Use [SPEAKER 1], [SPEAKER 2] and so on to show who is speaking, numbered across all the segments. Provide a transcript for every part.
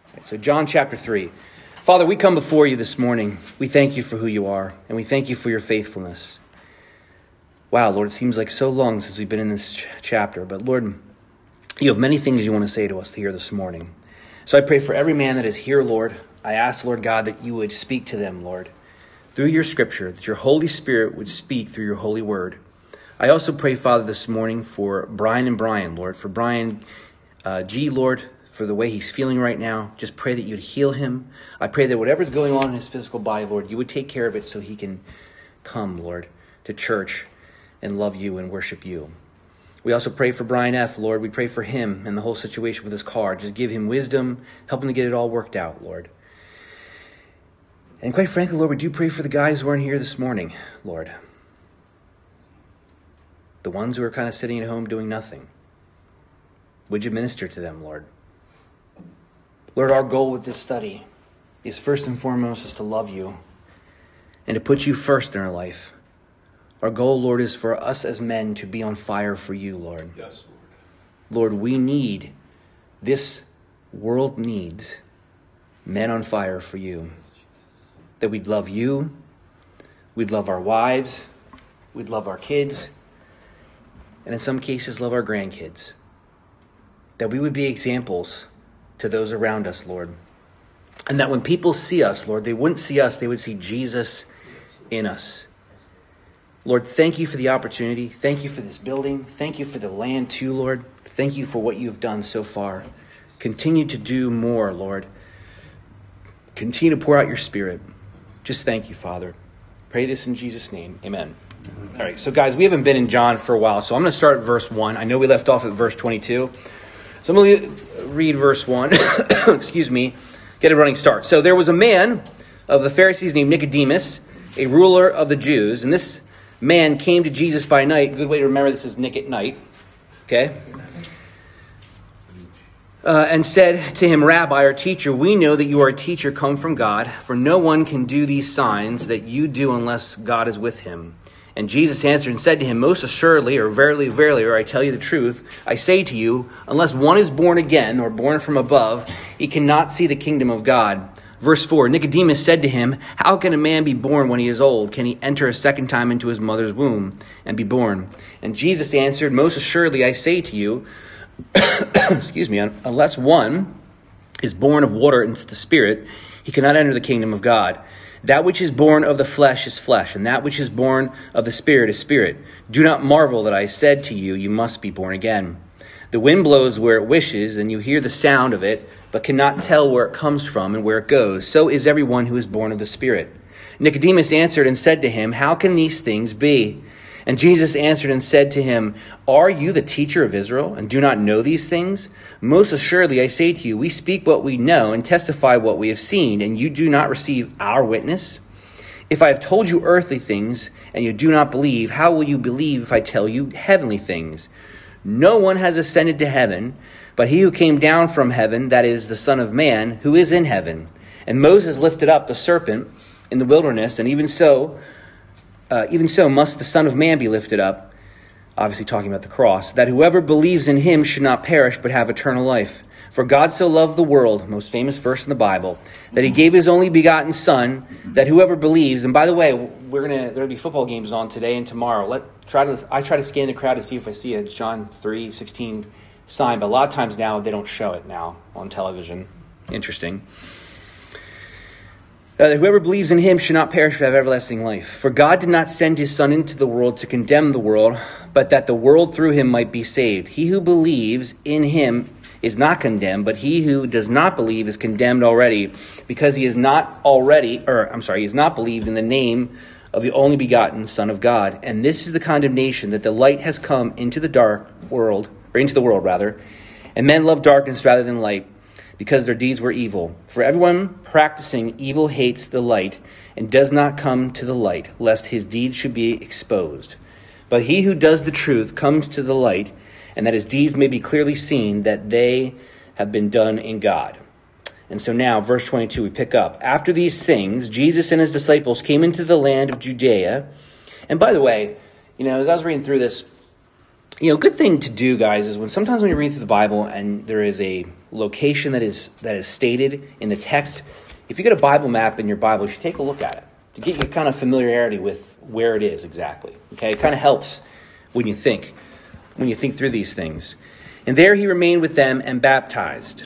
[SPEAKER 1] So John chapter 3. Father, we come before you this morning. We thank you for who you are, and we thank you for your faithfulness. Wow, Lord, it seems like so long since we've been in this chapter, but Lord, you have many things you want to say to us here this morning. So I pray for every man that is here, Lord. I ask, Lord God, that you would speak to them, Lord, through your scripture, that your Holy Spirit would speak through your holy word. I also pray, Father, this morning for Brian and Brian, Lord, for Brian G, Lord, for the way he's feeling right now. Just pray that you'd heal him. I pray that whatever's going on in his physical body, Lord, you would take care of it so he can come, Lord, to church and love you and worship you. We also pray for Brian F., Lord. We pray for him and the whole situation with his car. Just give him wisdom, help him to get it all worked out, Lord. And quite frankly, Lord, we do pray for the guys who aren't here this morning, Lord. The ones who are kind of sitting at home doing nothing. Would you minister to them, Lord? Lord, our goal with this study is first and foremost is to love you and to put you first in our life. Our goal, Lord, is for us as men to be on fire for you, Lord.
[SPEAKER 2] Yes, Lord.
[SPEAKER 1] Lord, this world needs men on fire for you. That we'd love you, we'd love our wives, we'd love our kids, and in some cases love our grandkids. That we would be examples to those around us, Lord. And that when people see us, Lord, they wouldn't see us, they would see Jesus in us. Lord, thank you for the opportunity. Thank you for this building. Thank you for the land too, Lord. Thank you for what you've done so far. Continue to do more, Lord. Continue to pour out your Spirit. Just thank you, Father. Pray this in Jesus' name. Amen. All right, so guys, we haven't been in John for a while, so I'm going to start at verse 1. I know we left off at verse 22. So I'm going to read verse 1. Excuse me. Get a running start. So there was a man of the Pharisees named Nicodemus, a ruler of the Jews. And this man came to Jesus by night. Good way to remember this is Nick at night. Okay? And said to him, Rabbi, or teacher, we know that you are a teacher come from God, for no one can do these signs that you do unless God is with him. And Jesus answered and said to him, most assuredly, or verily, verily, or I tell you the truth, I say to you, unless one is born again, or born from above, he cannot see the kingdom of God. Verse 4, Nicodemus said to him, how can a man be born when he is old? Can he enter a second time into his mother's womb and be born? And Jesus answered, most assuredly, I say to you, excuse me, unless one is born of water and the Spirit, he cannot enter the kingdom of God. That which is born of the flesh is flesh, and that which is born of the Spirit is spirit. Do not marvel that I said to you, you must be born again. The wind blows where it wishes, and you hear the sound of it, but cannot tell where it comes from and where it goes. So is everyone who is born of the Spirit. Nicodemus answered and said to him, how can these things be? And Jesus answered and said to him, are you the teacher of Israel, and do not know these things? Most assuredly I say to you, we speak what we know and testify what we have seen, and you do not receive our witness? If I have told you earthly things, and you do not believe, how will you believe if I tell you heavenly things? No one has ascended to heaven, but he who came down from heaven, that is the Son of Man, who is in heaven. And Moses lifted up the serpent in the wilderness, and even so must the Son of Man be lifted up, obviously talking about the cross, that whoever believes in him should not perish but have eternal life. For God so loved the world, most famous verse in the Bible, that he gave his only begotten Son, that whoever believes, and by the way, there'll be football games on today and tomorrow. I try to scan the crowd to see if I see a John 3:16 sign, but a lot of times now they don't show it now on television. Interesting. Whoever believes in him should not perish but have everlasting life. For God did not send his Son into the world to condemn the world, but that the world through him might be saved. He who believes in him is not condemned, but he who does not believe is condemned already, because he is not believed in the name of the only begotten Son of God. And this is the condemnation, that the light has come into the world, and men love darkness rather than light, because their deeds were evil. For everyone practicing evil hates the light and does not come to the light, lest his deeds should be exposed. But he who does the truth comes to the light, and that his deeds may be clearly seen that they have been done in God. And so now, verse 22, we pick up. After these things, Jesus and his disciples came into the land of Judea. And by the way, as I was reading through this, Good thing to do, guys, is sometimes when you read through the Bible and there is a location that is stated in the text, if you get a Bible map in your Bible, you should take a look at it to get your kind of familiarity with where it is exactly. Okay, it kind of helps when you think through these things. And there he remained with them and baptized.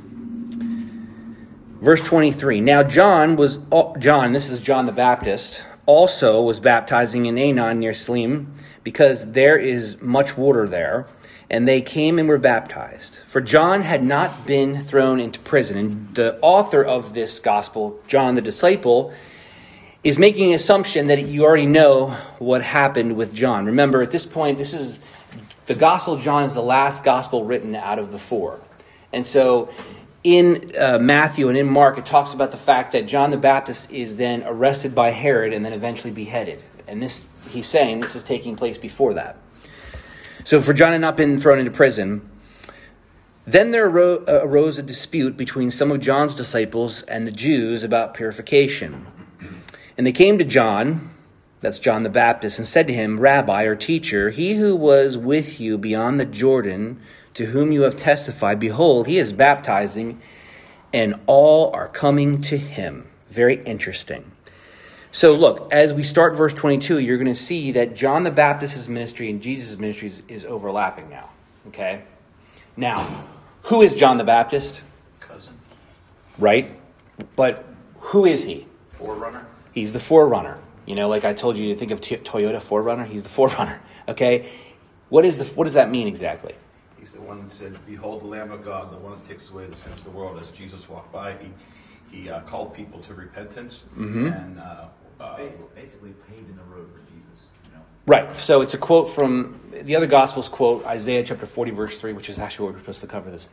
[SPEAKER 1] Verse 23. Now John, this is John the Baptist, also was baptizing in Aenon near Salim, because there is much water there, and they came and were baptized. For John had not been thrown into prison. And the author of this gospel, John the disciple, is making an assumption that you already know what happened with John. Remember, at this point, the Gospel of John is the last gospel written out of the four. And so in Matthew and in Mark, it talks about the fact that John the Baptist is then arrested by Herod and then eventually beheaded. And he's saying this is taking place before that. So for John had not been thrown into prison, then there arose a dispute between some of John's disciples and the Jews about purification. And they came to John, that's John the Baptist, and said to him, Rabbi, or teacher, he who was with you beyond the Jordan, to whom you have testified, behold, he is baptizing, and all are coming to him. Very interesting. So look, as we start verse 22, you're going to see that John the Baptist's ministry and Jesus' ministry is overlapping now. Okay? Now, who is John the Baptist?
[SPEAKER 2] Cousin.
[SPEAKER 1] Right? But who is he?
[SPEAKER 2] Forerunner.
[SPEAKER 1] He's the forerunner. Like I told you to think of Toyota 4Runner. He's the forerunner. Okay? What does that mean exactly?
[SPEAKER 2] He's the one that said, "Behold the Lamb of God, the one that takes away the sins of the world." As Jesus walked by, he called people to repentance and
[SPEAKER 3] basically paving the road for Jesus.
[SPEAKER 1] Right. So it's a quote from the other Gospels. Quote Isaiah chapter 40, verse 3, which is actually what we're supposed to cover this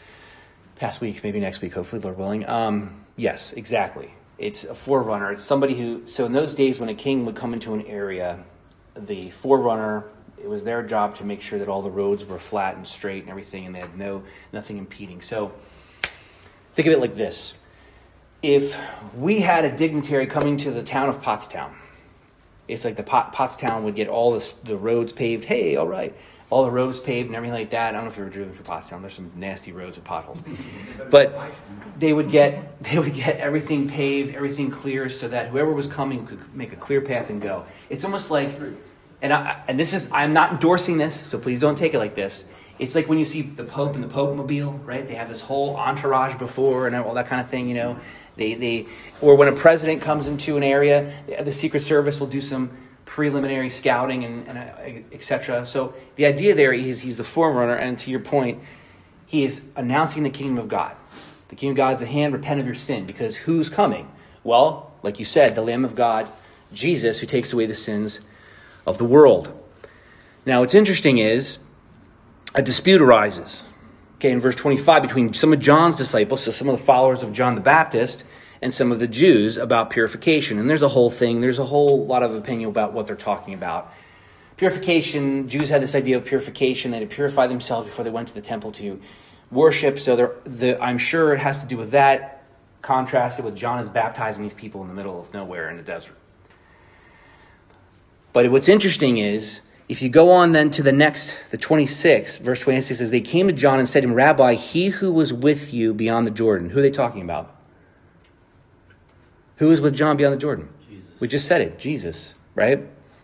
[SPEAKER 1] past week, maybe next week, hopefully, Lord willing. Yes, exactly. It's a forerunner. It's somebody who, so in those days when a king would come into an area, the forerunner, it was their job to make sure that all the roads were flat and straight and everything, and they had nothing impeding. So think of it like this. If we had a dignitary coming to the town of Pottstown, it's like the Pottstown would get all the roads paved. Hey, all right. All the roads paved and everything like that. I don't know if you ever driven through Pottstown. There's some nasty roads with potholes. But they would get everything paved, everything clear, so that whoever was coming could make a clear path and go. It's almost like, I'm not endorsing this, so please don't take it like this. It's like when you see the Pope and the Pope-mobile, right? They have this whole entourage before and all that kind of thing, or when a president comes into an area, the Secret Service will do some preliminary scouting and etc. So the idea there is he's the forerunner, and to your point, he is announcing the kingdom of God. The kingdom of God is at hand. Repent of your sin, because who's coming? Well, like you said, the Lamb of God, Jesus, who takes away the sins of the world. Now, what's interesting is a dispute arises. Okay, in verse 25, between some of John's disciples, so some of the followers of John the Baptist, and some of the Jews about purification. And there's a whole lot of opinion about what they're talking about. Purification, Jews had this idea of purification. They had to purify themselves before they went to the temple to worship. So I'm sure it has to do with that, contrasted with John is baptizing these people in the middle of nowhere in the desert. But what's interesting is, if you go on then to the 26, verse 26 says, they came to John and said to him, Rabbi, he who was with you beyond the Jordan. Who are they talking about? Who was with John beyond the Jordan?
[SPEAKER 3] Jesus.
[SPEAKER 1] We just said it. Jesus, right?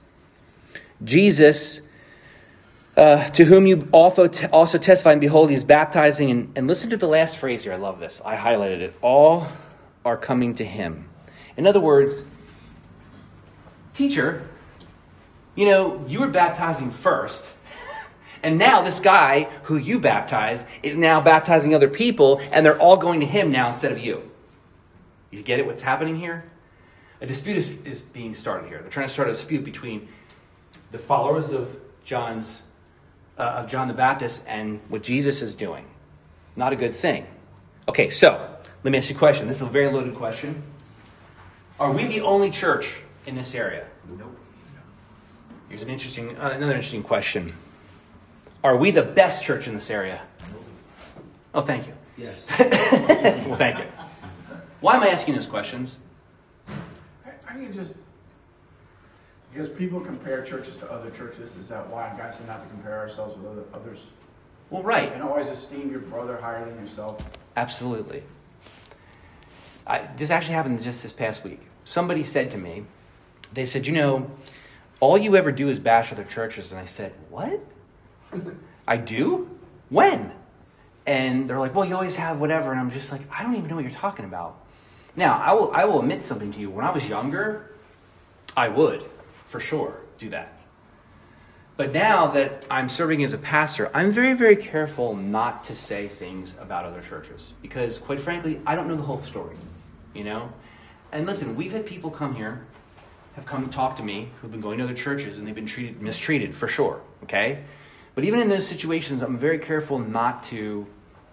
[SPEAKER 1] Jesus, to whom you also testify, and behold, he is baptizing. And listen to the last phrase here. I love this. I highlighted it. All are coming to him. In other words, teacher, you were baptizing first. And now this guy who you baptized is now baptizing other people, and they're all going to him now instead of you. You get it, what's happening here? A dispute is being started here. They're trying to start a dispute between the followers of John the Baptist and what Jesus is doing. Not a good thing. Okay, so let me ask you a question. This is a very loaded question. Are we the only church in this area?
[SPEAKER 3] Nope.
[SPEAKER 1] Here's another interesting question. Are we the best church in this area?
[SPEAKER 3] Nope.
[SPEAKER 1] Oh, thank you.
[SPEAKER 3] Yes.
[SPEAKER 1] Well, thank you. Why am I asking those questions?
[SPEAKER 2] I think
[SPEAKER 4] Because people compare churches to other churches. Is that why God said not to compare ourselves with others?
[SPEAKER 1] Well, right.
[SPEAKER 4] And always esteem your brother higher than yourself.
[SPEAKER 1] Absolutely. This actually happened just this past week. Somebody said to me, they said, all you ever do is bash other churches. And I said, what? I do? When? And they're like, well, you always have whatever. And I'm just like, I don't even know what you're talking about. Now, I will admit something to you. When I was younger, I would, for sure, do that. But now that I'm serving as a pastor, I'm very, very careful not to say things about other churches. Because, quite frankly, I don't know the whole story, And listen, we've had people come here, have come to talk to me, who've been going to other churches, and they've been mistreated, for sure, okay? But even in those situations, I'm very careful not to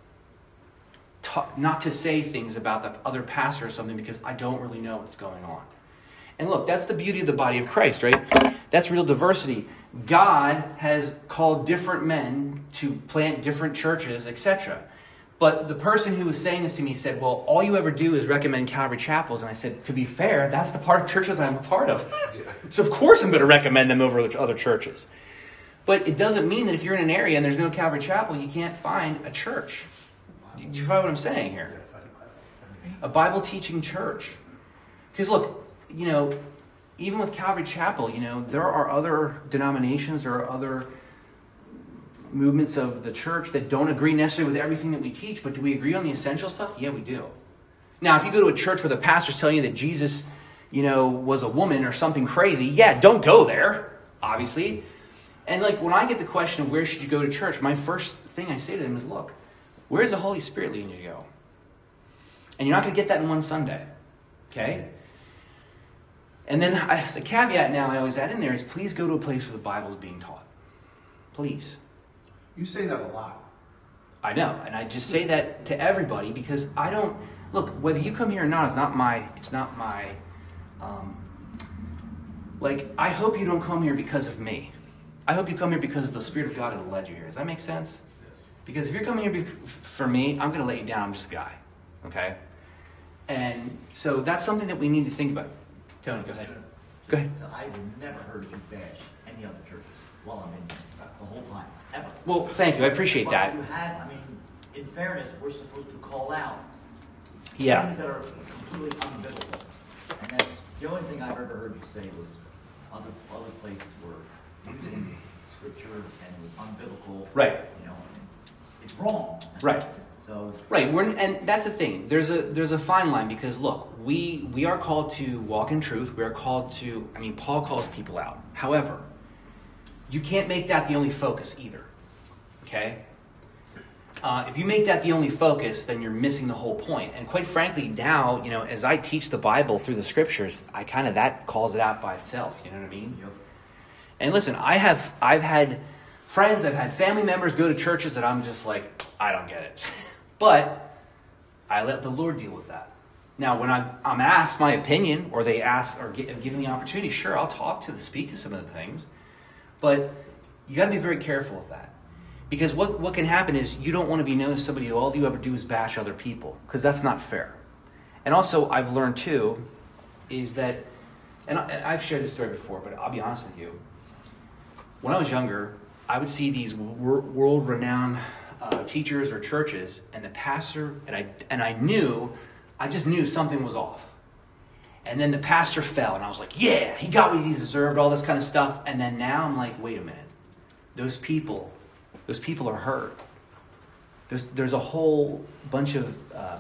[SPEAKER 1] say things about the other pastor or something, because I don't really know what's going on. And look, that's the beauty of the body of Christ, right? That's real diversity. God has called different men to plant different churches, etc. But the person who was saying this to me said, well, all you ever do is recommend Calvary Chapels. And I said, to be fair, that's the part of churches I'm a part of. So of course I'm going to recommend them over other churches. But it doesn't mean that if you're in an area and there's no Calvary Chapel, you can't find a church. Do you follow what I'm saying here? A Bible teaching church. Because look, even with Calvary Chapel, there are other denominations or other movements of the church that don't agree necessarily with everything that we teach, but do we agree on the essential stuff? Yeah, we do. Now, if you go to a church where the pastor's telling you that Jesus, was a woman or something crazy, yeah, don't go there, obviously. And when I get the question of where should you go to church, my first thing I say to them is, look, where's the Holy Spirit leading you to go? And you're not going to get that in one Sunday, okay? And then the caveat now I always add in there is please go to a place where the Bible is being taught. Please.
[SPEAKER 4] You say that a lot.
[SPEAKER 1] I know, and I just say that to everybody because I don't look. Whether you come here or not, it's not my. I hope you don't come here because of me. I hope you come here because the Spirit of God has led you here. Does that make sense? Yes. Because if you're coming here for me, I'm going to let you down. I'm just a guy, okay? And so that's something that we need to think about. Tony, go ahead. Go ahead.
[SPEAKER 3] So I've never heard you bash any other churches while I'm in here, the whole time, ever.
[SPEAKER 1] Well, thank you. I appreciate that.
[SPEAKER 3] You have, in fairness, we're supposed to call out things that are completely unbiblical. And that's the only thing I've ever heard you say was other places were using scripture and it was unbiblical.
[SPEAKER 1] Right.
[SPEAKER 3] It's wrong.
[SPEAKER 1] Right.
[SPEAKER 3] So
[SPEAKER 1] right, and that's the thing. There's a fine line because look, we are called to walk in truth. We are called to. Paul calls people out. However, you can't make that the only focus either. Okay. If you make that the only focus, then you're missing the whole point. And quite frankly, now as I teach the Bible through the Scriptures, that calls it out by itself. You know what I mean?
[SPEAKER 3] Yep.
[SPEAKER 1] And listen, I've had friends, I've had family members go to churches that I'm just like, I don't get it. But I let the Lord deal with that. Now, when I'm asked my opinion, or they ask or given the opportunity, sure, I'll speak to some of the things. But you got to be very careful with that. Because what can happen is you don't want to be known as somebody who all you ever do is bash other people. Because that's not fair. And also, I've learned too, is that, and I've shared this story before, but I'll be honest with you. When I was younger, I would see these world-renowned teachers or churches, and the pastor, and I just knew something was off. And then the pastor fell, and I was like, yeah, he got what he deserved, all this kind of stuff. And then now I'm like, wait a minute. Those people are hurt. There's a whole bunch of,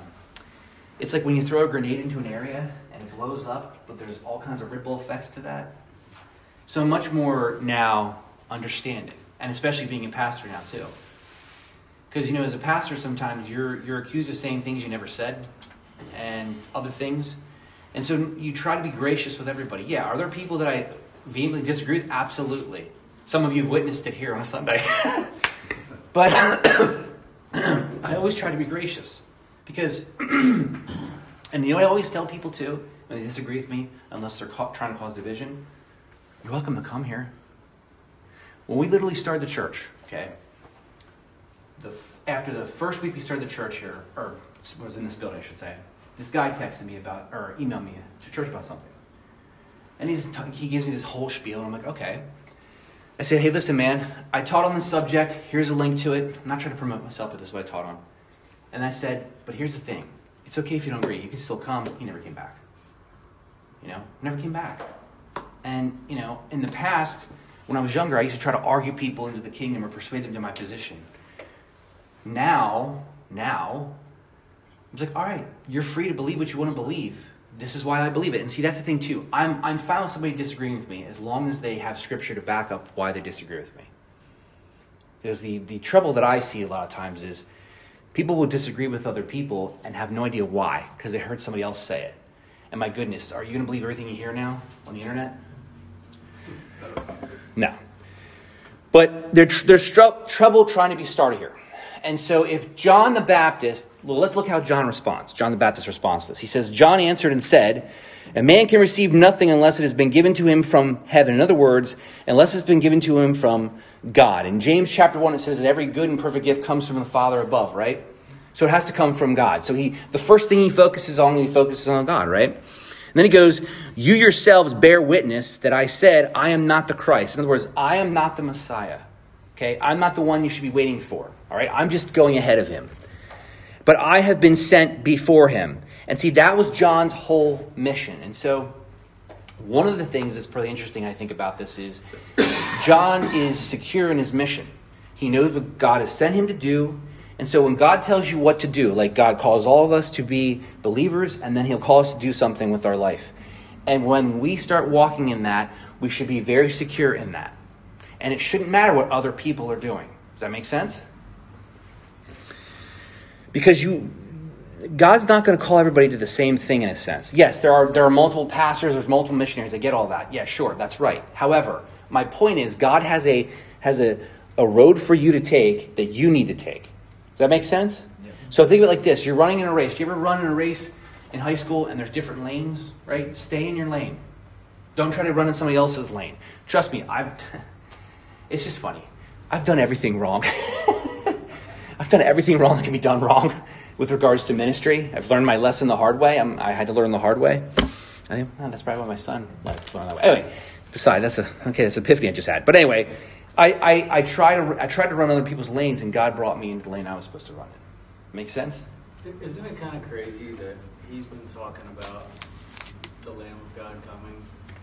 [SPEAKER 1] it's like when you throw a grenade into an area and it blows up, but there's all kinds of ripple effects to that. So much more now understanding, and especially being a pastor now too. Because, as a pastor, sometimes you're accused of saying things you never said and other things. And so you try to be gracious with everybody. Yeah, are there people that I vehemently disagree with? Absolutely. Some of you have witnessed it here on a Sunday. But I always try to be gracious. Because, and I always tell people too, when they disagree with me, unless they're trying to cause division, you're welcome to come here. When we literally started the church, okay, after the first week we started the church here, or was in this building, I should say, this guy texted me or emailed me to church about something. And he gives me this whole spiel, and I'm like, okay. I said, hey, listen, man, I taught on this subject. Here's a link to it. I'm not trying to promote myself, but this is what I taught on. And I said, but here's the thing. It's okay if you don't agree. You can still come. He never came back. Never came back. And, in the past, when I was younger, I used to try to argue people into the kingdom or persuade them to my position. Now, it's like, all right, you're free to believe what you want to believe. This is why I believe it. And see, that's the thing too. I'm fine with somebody disagreeing with me as long as they have scripture to back up why they disagree with me. Because the trouble that I see a lot of times is people will disagree with other people and have no idea why, because they heard somebody else say it. And my goodness, are you going to believe everything you hear now on the internet? No. But there's trouble trying to be started here. And so if John the Baptist, well, let's look how John responds. John the Baptist responds to this. He says, John answered and said, a man can receive nothing unless it has been given to him from heaven. In other words, unless it's been given to him from God. In James chapter 1, it says that every good and perfect gift comes from the Father above, right? So it has to come from God. So the first thing he focuses on God, right? And then he goes, you yourselves bear witness that I said, I am not the Christ. In other words, I am not the Messiah. Okay, I'm not the one you should be waiting for. All right, I'm just going ahead of him. But I have been sent before him. And see, that was John's whole mission. And so one of the things that's pretty interesting, I think, about this is John is secure in his mission. He knows what God has sent him to do. And so when God tells you what to do, like God calls all of us to be believers, and then he'll call us to do something with our life. And when we start walking in that, we should be very secure in that. And it shouldn't matter what other people are doing. Does that make sense? Because God's not going to call everybody to the same thing in a sense. Yes, there are multiple pastors, there's multiple missionaries. I get all that. Yeah, sure, that's right. However, my point is God has a road for you to take that you need to take. Does that make sense? Yes. So think of it like this. You're running in a race. Do you ever run in a race in high school and there's different lanes, right? Stay in your lane. Don't try to run in somebody else's lane. Trust me, it's just funny. I've done everything wrong. I've done everything wrong that can be done wrong with regards to ministry. I've learned my lesson the hard way. I had to learn the hard way. I think that's probably why my son learned that way. Anyway, besides, that's epiphany I just had. But anyway, I tried to run other people's lanes, and God brought me into the lane I was supposed to run in. Make sense?
[SPEAKER 5] Isn't it kind of crazy that he's been talking about the Lamb of God coming?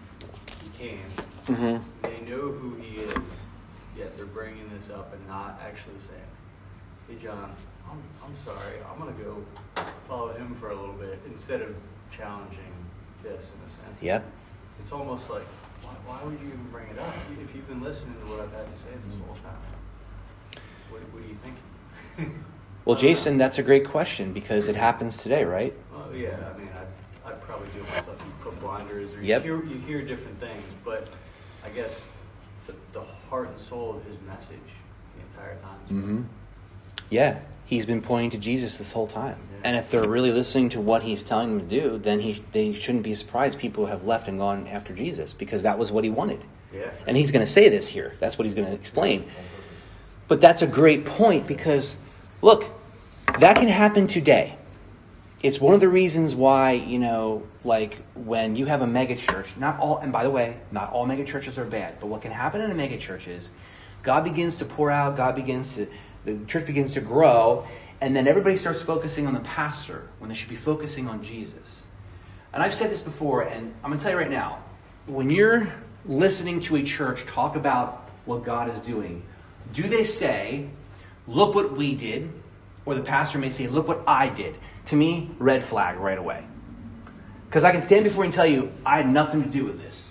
[SPEAKER 5] He came. Mm-hmm. They know who he is, yet they're bringing this up and not actually saying, hey, John, I'm sorry, I'm going to go follow him for a little bit, instead of challenging this in a sense.
[SPEAKER 1] Yep.
[SPEAKER 5] It's almost like, why would you even bring it up if you've been listening to what I've had to say this whole time? What are you thinking?
[SPEAKER 1] Well, Jason, that's a great question, because it happens today, right?
[SPEAKER 5] Well, yeah, I mean, I'd probably do it myself. You put blinders, or
[SPEAKER 1] yep.
[SPEAKER 5] you hear different things, but I guess the heart and soul of his message the entire time.
[SPEAKER 1] Mm-hmm. Yeah, he's been pointing to Jesus this whole time.
[SPEAKER 5] Yeah.
[SPEAKER 1] And if they're really listening to what he's telling them to do, then they shouldn't be surprised people have left and gone after Jesus, because that was what he wanted.
[SPEAKER 5] Yeah.
[SPEAKER 1] And he's going to say this here. That's what he's going to explain. But that's a great point, because, look, that can happen today. It's one of the reasons why, like when you have a mega church, and by the way, not all mega churches are bad, but what can happen in a mega church is God begins to pour out, the church begins to grow, and then everybody starts focusing on the pastor when they should be focusing on Jesus. And I've said this before, and I'm going to tell you right now, when you're listening to a church talk about what God is doing, do they say, look what we did? Or the pastor may say, look what I did. To me, red flag right away. Because I can stand before you and tell you, I had nothing to do with this.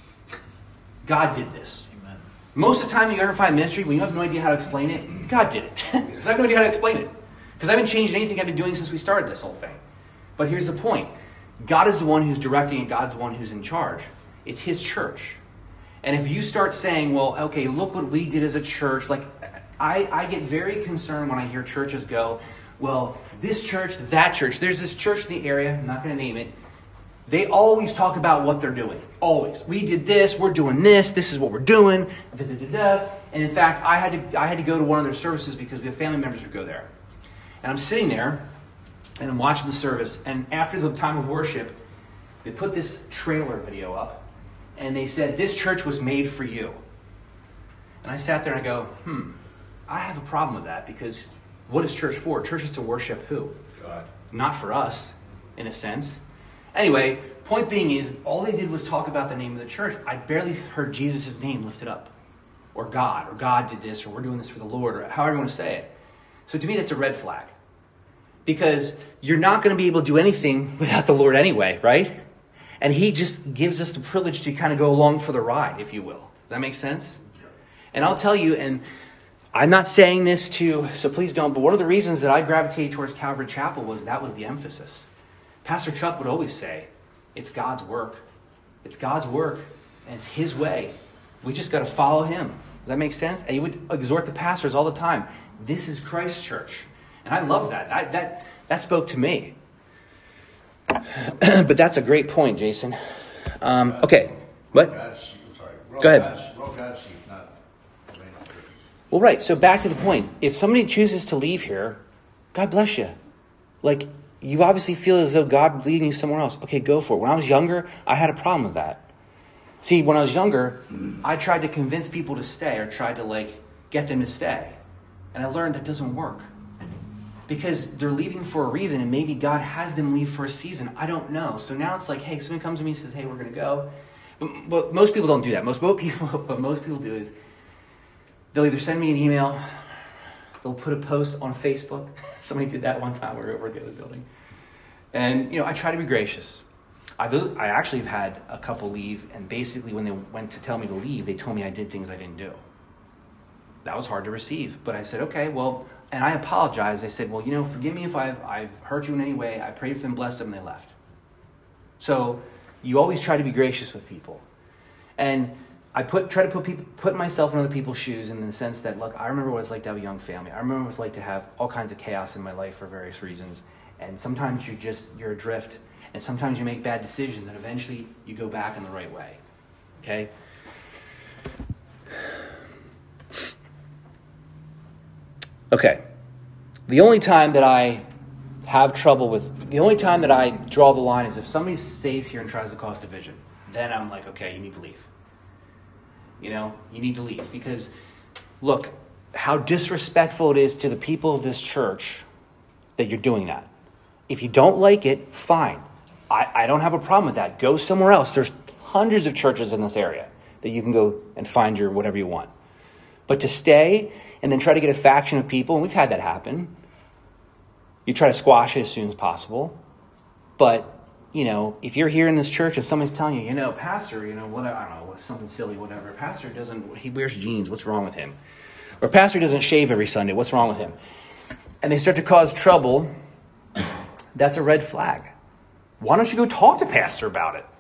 [SPEAKER 1] God did this. Amen. Most of the time you ever find ministry, when you have no idea how to explain it, God did it. Because I have no idea how to explain it. Because I haven't changed anything I've been doing since we started this whole thing. But here's the point. God is the one who's directing, and God's the one who's in charge. It's his church. And if you start saying, well, okay, look what we did as a church. Like, I get very concerned when I hear churches go, well, this church, that church. There's this church in the area, I'm not going to name it. They always talk about what they're doing. Always. We did this, we're doing this is what we're doing. Da, da, da, da. And in fact, I had to go to one of their services because we have family members who go there. And I'm sitting there, and I'm watching the service. And after the time of worship, they put this trailer video up. and they said, this church was made for you. And I sat there and I go, I have a problem with that, because what is church for? Church is to worship who?
[SPEAKER 2] God.
[SPEAKER 1] Not for us, in a sense. Anyway, point being is, all they did was talk about the name of the church. I barely heard Jesus' name lifted up. Or God did this, or we're doing this for the Lord, or however you want to say it. So to me, that's a red flag. Because you're not going to be able to do anything without the Lord anyway, right? And he just gives us the privilege to kind of go along for the ride, if you will. Does that make sense? And I'll tell you, and I'm not saying this so please don't, but one of the reasons that I gravitated towards Calvary Chapel was the emphasis. Pastor Chuck would always say, it's God's work. It's God's work, and it's his way. We just got to follow him. Does that make sense? And he would exhort the pastors all the time. This is Christ's church. And I love that. That spoke to me. But that's a great point, Jason. Okay. What?
[SPEAKER 2] God's sheep. Sorry.
[SPEAKER 1] Go ahead.
[SPEAKER 2] We're all God's sheep, not churches.
[SPEAKER 1] Well, right. So back to the point. If somebody chooses to leave here, God bless you. Like, you obviously feel as though God leading you somewhere else. Okay, go for it. When I was younger, I had a problem with that. See, when I was younger, I tried to convince people to stay, or tried to get them to stay. And I learned that doesn't work. Because they're leaving for a reason, and maybe God has them leave for a season. I don't know. So now it's like, hey, someone comes to me and says, hey, we're going to go. But most people don't do that. What most people do is they'll either send me an email, they'll put a post on Facebook. Somebody did that one time. We were over at the other building. And, I try to be gracious. I actually have had a couple leave, and basically when they went to tell me to leave, they told me I did things I didn't do. That was hard to receive. But I said, okay, well... And I apologized. I said, well, forgive me if I've hurt you in any way. I prayed for them, blessed them, and they left. So you always try to be gracious with people. And I try to put myself in other people's shoes, in the sense that, look, I remember what it's like to have a young family. I remember what it's like to have all kinds of chaos in my life for various reasons. And sometimes you're adrift, and sometimes you make bad decisions, and eventually you go back in the right way. Okay? Okay, the only time that I draw the line is if somebody stays here and tries to cause division. Then I'm like, okay, you need to leave. You need to leave. Because, look, how disrespectful it is to the people of this church that you're doing that. If you don't like it, fine. I don't have a problem with that. Go somewhere else. There's hundreds of churches in this area that you can go and find your whatever you want. But to stay and then try to get a faction of people, and we've had that happen. You try to squash it as soon as possible. But, if you're here in this church and somebody's telling you, Pastor, what, I don't know, something silly, whatever. Pastor he wears jeans, what's wrong with him? Or Pastor doesn't shave every Sunday, what's wrong with him? And they start to cause trouble, that's a red flag. Why don't you go talk to Pastor about it?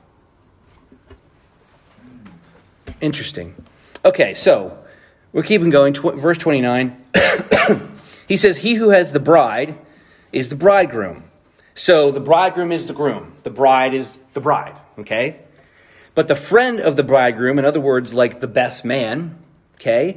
[SPEAKER 1] Interesting. Okay, so we're keeping going. Verse 29. He says, he who has the bride is the bridegroom. So the bridegroom is the groom. The bride is the bride. Okay? But the friend of the bridegroom, in other words, like the best man, okay,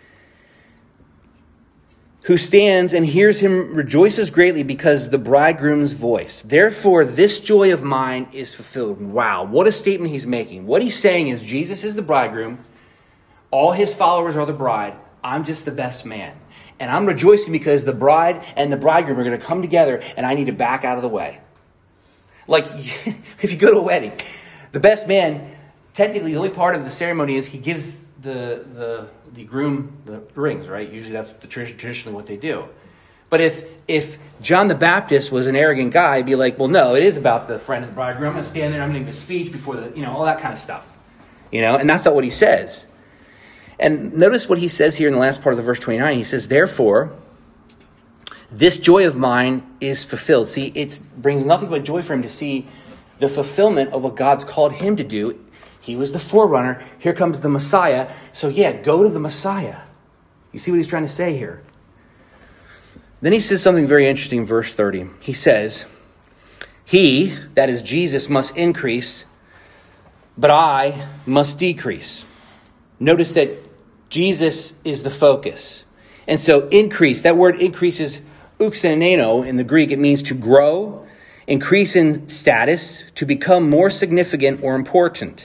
[SPEAKER 1] who stands and hears him rejoices greatly because the bridegroom's voice. Therefore, this joy of mine is fulfilled. Wow, what a statement he's making. What he's saying is Jesus is the bridegroom. All his followers are the bride. I'm just the best man. And I'm rejoicing because the bride and the bridegroom are going to come together, and I need to back out of the way. Like, if you go to a wedding, the best man, technically the only part of the ceremony is he gives the groom the rings, right? Usually that's traditionally what they do. But if John the Baptist was an arrogant guy, he'd be like, well, no, it is about the friend of the bridegroom. I'm going to stand there, I'm going to give a speech before all that kind of stuff. And that's not what he says. And notice what he says here in the last part of the verse 29. He says, therefore, this joy of mine is fulfilled. See, it brings nothing but joy for him to see the fulfillment of what God's called him to do. He was the forerunner. Here comes the Messiah. So go to the Messiah. You see what he's trying to say here? Then he says something very interesting in verse 30. He says, he, that is Jesus, must increase, but I must decrease. Notice that Jesus is the focus. And so increase, that word increase is uxeneno in the Greek. It means to grow, increase in status, to become more significant or important.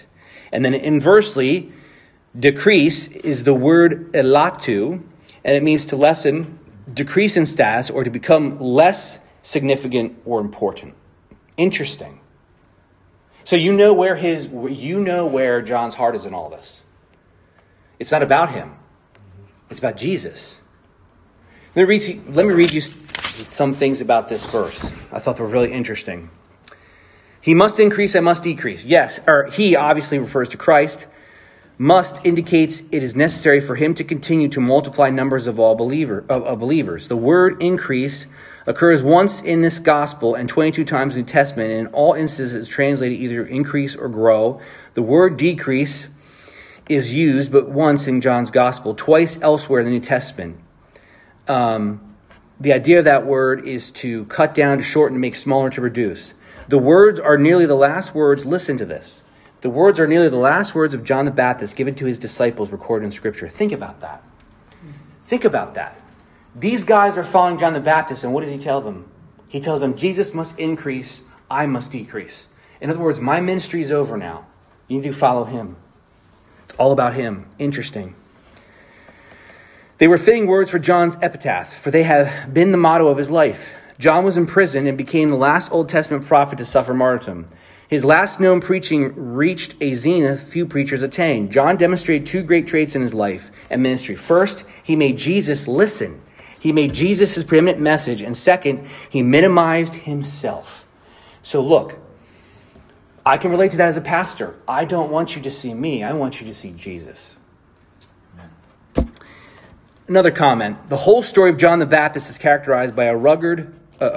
[SPEAKER 1] And then inversely, decrease is the word elatu, and it means to lessen, decrease in status, or to become less significant or important. Interesting. So you know where John's heart is in all this. It's not about him. It's about Jesus. Let me read you some things about this verse. I thought they were really interesting. He must increase, I must decrease. Yes, or he obviously refers to Christ. Must indicates it is necessary for him to continue to multiply numbers of all believers. The word increase occurs once in this gospel and 22 times in the New Testament, and in all instances it's translated either increase or grow. The word decrease is used but once in John's gospel, twice elsewhere in the New Testament. The idea of that word is to cut down, to shorten, to make smaller, to reduce. The words are nearly the last words. Listen to this. The words are nearly the last words of John the Baptist given to his disciples recorded in Scripture. Think about that. Think about that. These guys are following John the Baptist, and what does he tell them? He tells them, Jesus must increase, I must decrease. In other words, my ministry is over now. You need to follow him. It's all about him. Interesting. They were fitting words for John's epitaph, for they have been the motto of his life. John was imprisoned and became the last Old Testament prophet to suffer martyrdom. His last known preaching reached a zenith few preachers attained. John demonstrated two great traits in his life and ministry. First, he made Jesus listen. He made Jesus his preeminent message. And second, he minimized himself. So look, I can relate to that as a pastor. I don't want you to see me. I want you to see Jesus. Another comment. The whole story of John the Baptist is characterized by a rugged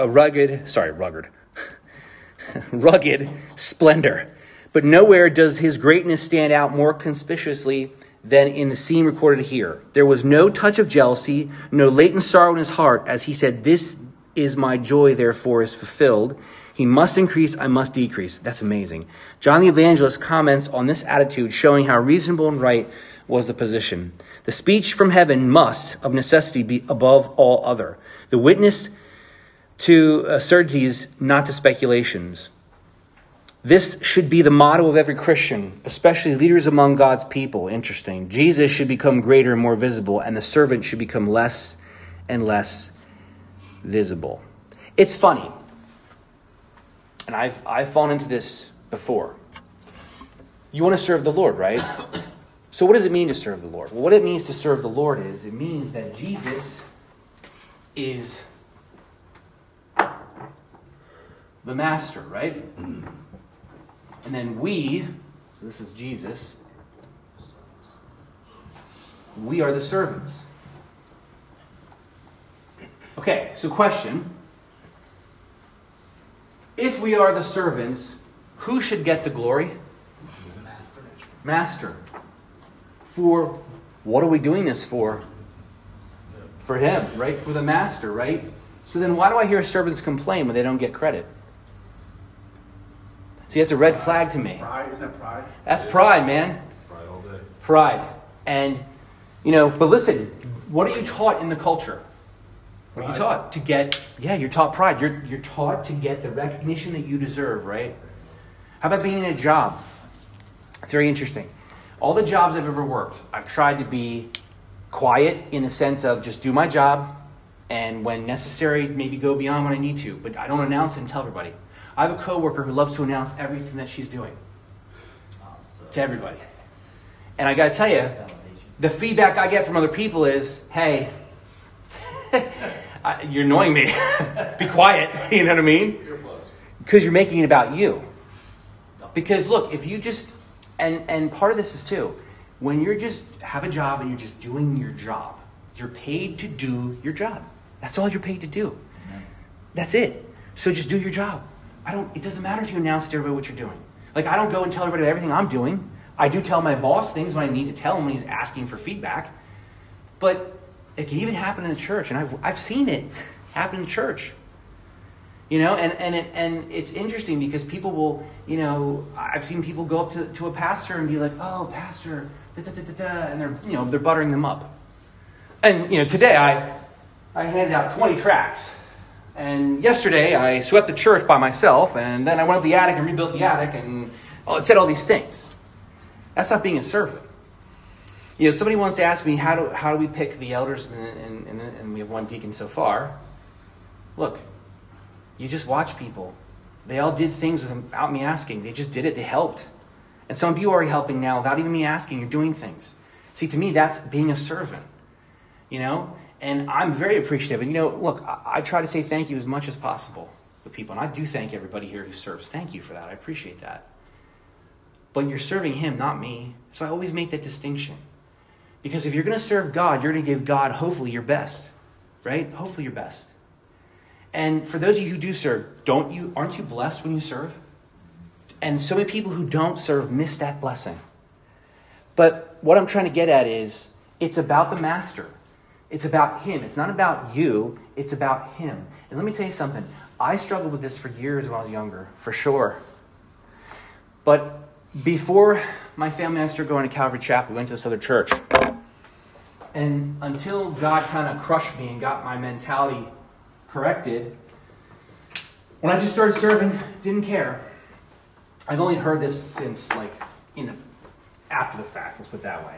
[SPEAKER 1] splendor. But nowhere does his greatness stand out more conspicuously than in the scene recorded here. There was no touch of jealousy, no latent sorrow in his heart, as he said, "This is my joy, therefore is fulfilled. He must increase, I must decrease." That's amazing. John the Evangelist comments on this attitude, showing how reasonable and right was the position. The speech from heaven must, of necessity, be above all other. The witness to certainties, not to speculations. This should be the motto of every Christian, especially leaders among God's people. Interesting. Jesus should become greater and more visible, and the servant should become less and less visible. It's funny, and I've fallen into this before. You want to serve the Lord, right? So what does it mean to serve the Lord? Well, what it means to serve the Lord is, it means that Jesus is the master, right? And then we, so this is Jesus, we are the servants. Okay, so question. If we are the servants, who should get the glory? Master. For what are we doing this for? For him, right? For the master, right? So then why do I hear servants complain when they don't get credit? See, that's a red flag to me.
[SPEAKER 4] Pride, isn't that pride?
[SPEAKER 1] That's pride, man.
[SPEAKER 2] Pride all day.
[SPEAKER 1] Pride. And, but listen, what are you taught in the culture? What are you taught? To get, you're taught pride. You're taught to get the recognition that you deserve, right? How about being in a job? It's very interesting. All the jobs I've ever worked, I've tried to be quiet in the sense of just do my job, and when necessary, maybe go beyond what I need to. But I don't announce it and tell everybody. I have a coworker who loves to announce everything that she's doing to everybody. And I got to tell you, the feedback I get from other people is, hey, you're annoying me. Be quiet. You know what I mean? Because you're making it about you. Because look, if you just, and part of this is too, when you're just have a job and you're just doing your job, you're paid to do your job. That's all you're paid to do. That's it. So just do your job. It doesn't matter if you announce to everybody what you're doing. Like, I don't go and tell everybody everything I'm doing. I do tell my boss things when I need to tell him when he's asking for feedback. But it can even happen in the church, and I've seen it happen in the church. And it's interesting because people will, I've seen people go up to a pastor and be like, "Oh, pastor, da, da, da, da, da," and they're buttering them up. And today I handed out 20 tracts. And yesterday, I swept the church by myself, and then I went up the attic and rebuilt the attic, and it said all these things. That's not being a servant. Somebody once asked me, how do we pick the elders, and we have one deacon so far. Look, you just watch people. They all did things without me asking. They just did it. They helped. And some of you are already helping now without even me asking. You're doing things. See, to me, that's being a servant. And I'm very appreciative. And, look, I try to say thank you as much as possible to people. And I do thank everybody here who serves. Thank you for that. I appreciate that. But you're serving him, not me. So I always make that distinction. Because if you're going to serve God, you're going to give God, hopefully, your best. Right? Hopefully your best. And for those of you who do serve, aren't you blessed when you serve? And so many people who don't serve miss that blessing. But what I'm trying to get at is, it's about the master. It's about him. It's not about you. It's about him. And let me tell you something. I struggled with this for years when I was younger, for sure. But before my family and I started going to Calvary Chapel, we went to this other church. And until God kind of crushed me and got my mentality corrected, when I just started serving, didn't care. I've only heard this since after the fact, let's put it that way.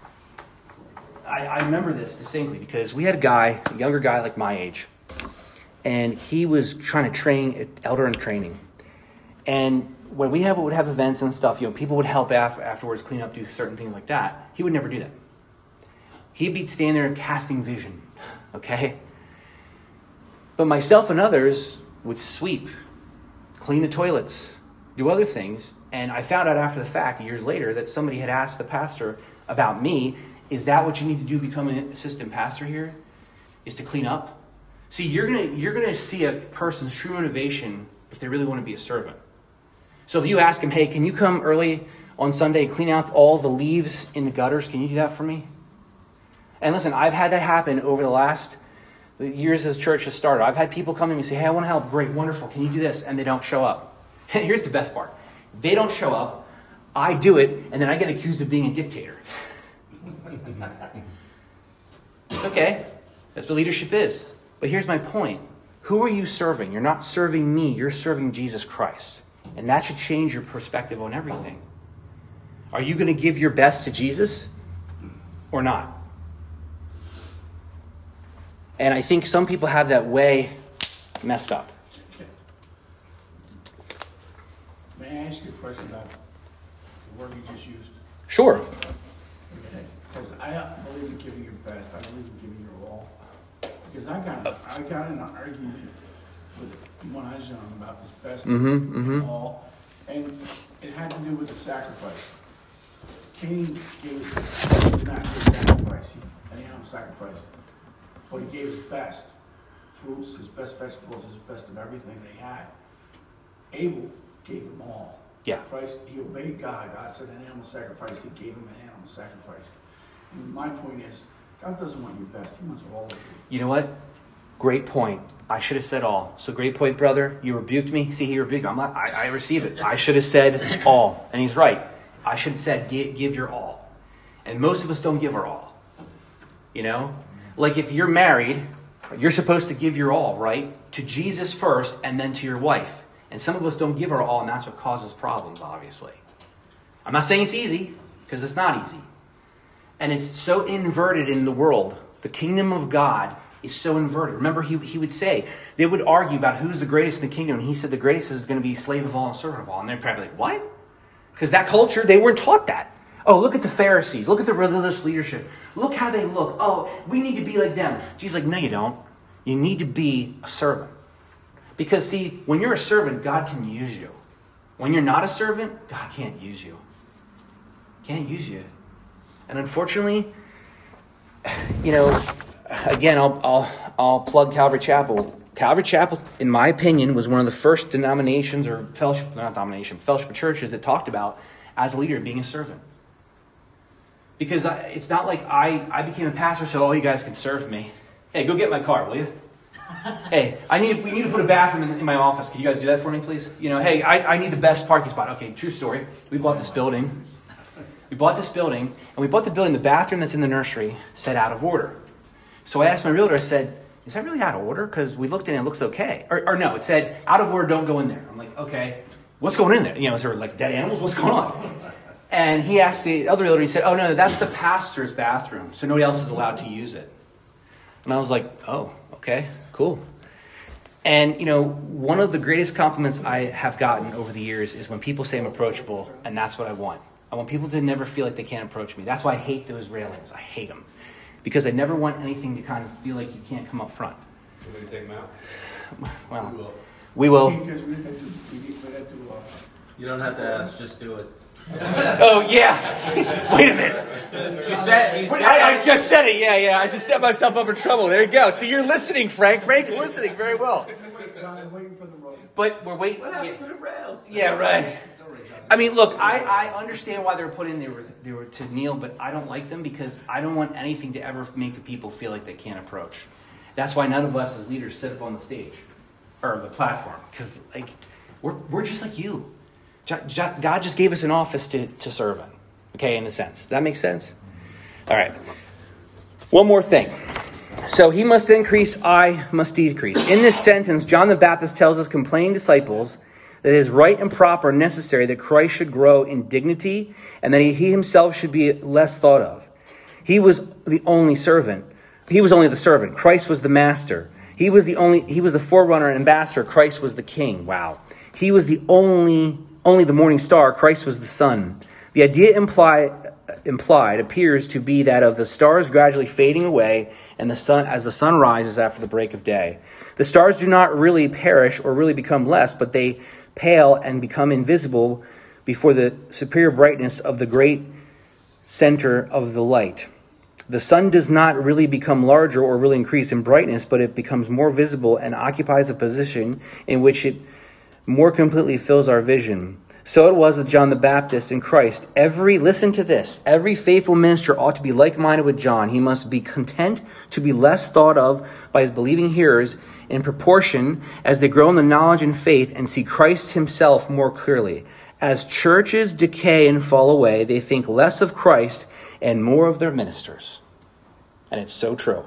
[SPEAKER 1] I remember this distinctly because we had a younger guy like my age, and he was trying to train elder in training. And when we would have events and stuff, people would help afterwards, clean up, do certain things like that. He would never do that. He'd be standing there casting vision, okay? But myself and others would sweep, clean the toilets, do other things. And I found out after the fact, years later, that somebody had asked the pastor about me, is that what you need to do to become an assistant pastor here? Is to clean up? See, you're gonna see a person's true motivation if they really want to be a servant. So if you ask him, hey, can you come early on Sunday and clean out all the leaves in the gutters? Can you do that for me? And listen, I've had that happen over the years as church has started. I've had people come to me and say, hey, I want to help. Great, wonderful. Can you do this? And they don't show up. And here's the best part. They don't show up. I do it, and then I get accused of being a dictator. It's okay. That's what leadership is. But here's my point. Who are you serving? You're not serving me. You're serving Jesus Christ. And that should change your perspective on everything. Are you going to give your best to Jesus or not? And I think some people have that way messed up.
[SPEAKER 4] Okay. May I ask you a question about the word you just used?
[SPEAKER 1] Sure.
[SPEAKER 4] Okay. Because I believe in giving your best. I believe in giving your all. Because I got in an argument with when I was young about this best and all, and it had to do with the sacrifice. Cain did not give sacrifice. He didn't have a sacrifice. But he gave his best fruits, his best vegetables, his best of everything they had. Abel gave them all.
[SPEAKER 1] Yeah.
[SPEAKER 4] Christ, he obeyed God. God said an animal sacrifice. He gave him an animal sacrifice. And my point is, God doesn't want your best. He wants all of you.
[SPEAKER 1] You know what? Great point. I should have said all. So great point, brother. You rebuked me. See, he rebuked me. I receive it. I should have said all. And he's right. I should have said give your all. And most of us don't give our all. Like if you're married, you're supposed to give your all, right? To Jesus first and then to your wife. And some of us don't give our all, and that's what causes problems, obviously. I'm not saying it's easy, because it's not easy. And it's so inverted in the world. The kingdom of God is so inverted. Remember, he would say, they would argue about who's the greatest in the kingdom, and he said the greatest is going to be slave of all and servant of all. And they're probably like, what? Because that culture, they weren't taught that. Oh, look at the Pharisees. Look at the religious leadership. Look how they look. Oh, we need to be like them. Jesus is like, no, you don't. You need to be a servant. Because, see, when you're a servant, God can use you. When you're not a servant, God can't use you. Can't use you. And unfortunately, again, I'll plug Calvary Chapel. Calvary Chapel, in my opinion, was one of the first denominations or fellowship of churches that talked about as a leader being a servant. Because it's not like I became a pastor so all you guys can serve me. Hey, go get my car, will you? Hey, we need to put a bathroom in my office. Can you guys do that for me, please? Hey, I need the best parking spot. Okay, true story. We bought this building. And we bought the building. The bathroom that's in the nursery said out of order. So I asked my realtor, I said, is that really out of order? Because we looked in and it looks okay. Or no, it said, out of order, don't go in there. I'm like, okay, what's going in there? Is there like dead animals? What's going on? And he asked the other elder, he said, oh, no, that's the pastor's bathroom, so nobody else is allowed to use it. And I was like, oh, okay, cool. And, one of the greatest compliments I have gotten over the years is when people say I'm approachable, and that's what I want. I want people to never feel like they can't approach me. That's why I hate those railings. I hate them. Because I never want anything to kind of feel like you can't come up front.
[SPEAKER 2] We're going to take them out.
[SPEAKER 1] Well, we will.
[SPEAKER 4] Because we had to
[SPEAKER 5] You don't have to ask, just do it.
[SPEAKER 1] Oh, yeah. Wait a minute.
[SPEAKER 5] You said
[SPEAKER 1] I just said it. Yeah. I just set myself up in trouble. There you go. See, you're listening, Frank. Frank's listening very well.
[SPEAKER 4] I'm waiting for the road.
[SPEAKER 1] But we're waiting.
[SPEAKER 5] What happened to the rails?
[SPEAKER 1] Yeah, right. I mean, look, I understand why they were put in. They were to kneel, but I don't like them because I don't want anything to ever make the people feel like they can't approach. That's why none of us as leaders sit up on the stage or the platform, because we're just like you. God just gave us an office to serve in. Okay, in a sense. That makes sense? All right. One more thing. So he must increase, I must decrease. In this sentence, John the Baptist tells his complaining disciples that it is right and proper and necessary that Christ should grow in dignity and that he himself should be less thought of. He was the only servant. He was only the servant. Christ was the master. He was the forerunner and ambassador. Christ was the king. Wow. He was the only the morning star. Christ was the sun. The idea implied appears to be that of the stars gradually fading away and the sun as the sun rises after the break of day. The stars do not really perish or really become less, but they pale and become invisible before the superior brightness of the great center of the light. The sun does not really become larger or really increase in brightness, but it becomes more visible and occupies a position in which it more completely fills our vision. So it was with John the Baptist and Christ. Listen to this, every faithful minister ought to be like-minded with John. He must be content to be less thought of by his believing hearers in proportion as they grow in the knowledge and faith and see Christ himself more clearly. As churches decay and fall away, they think less of Christ and more of their ministers. And it's so true.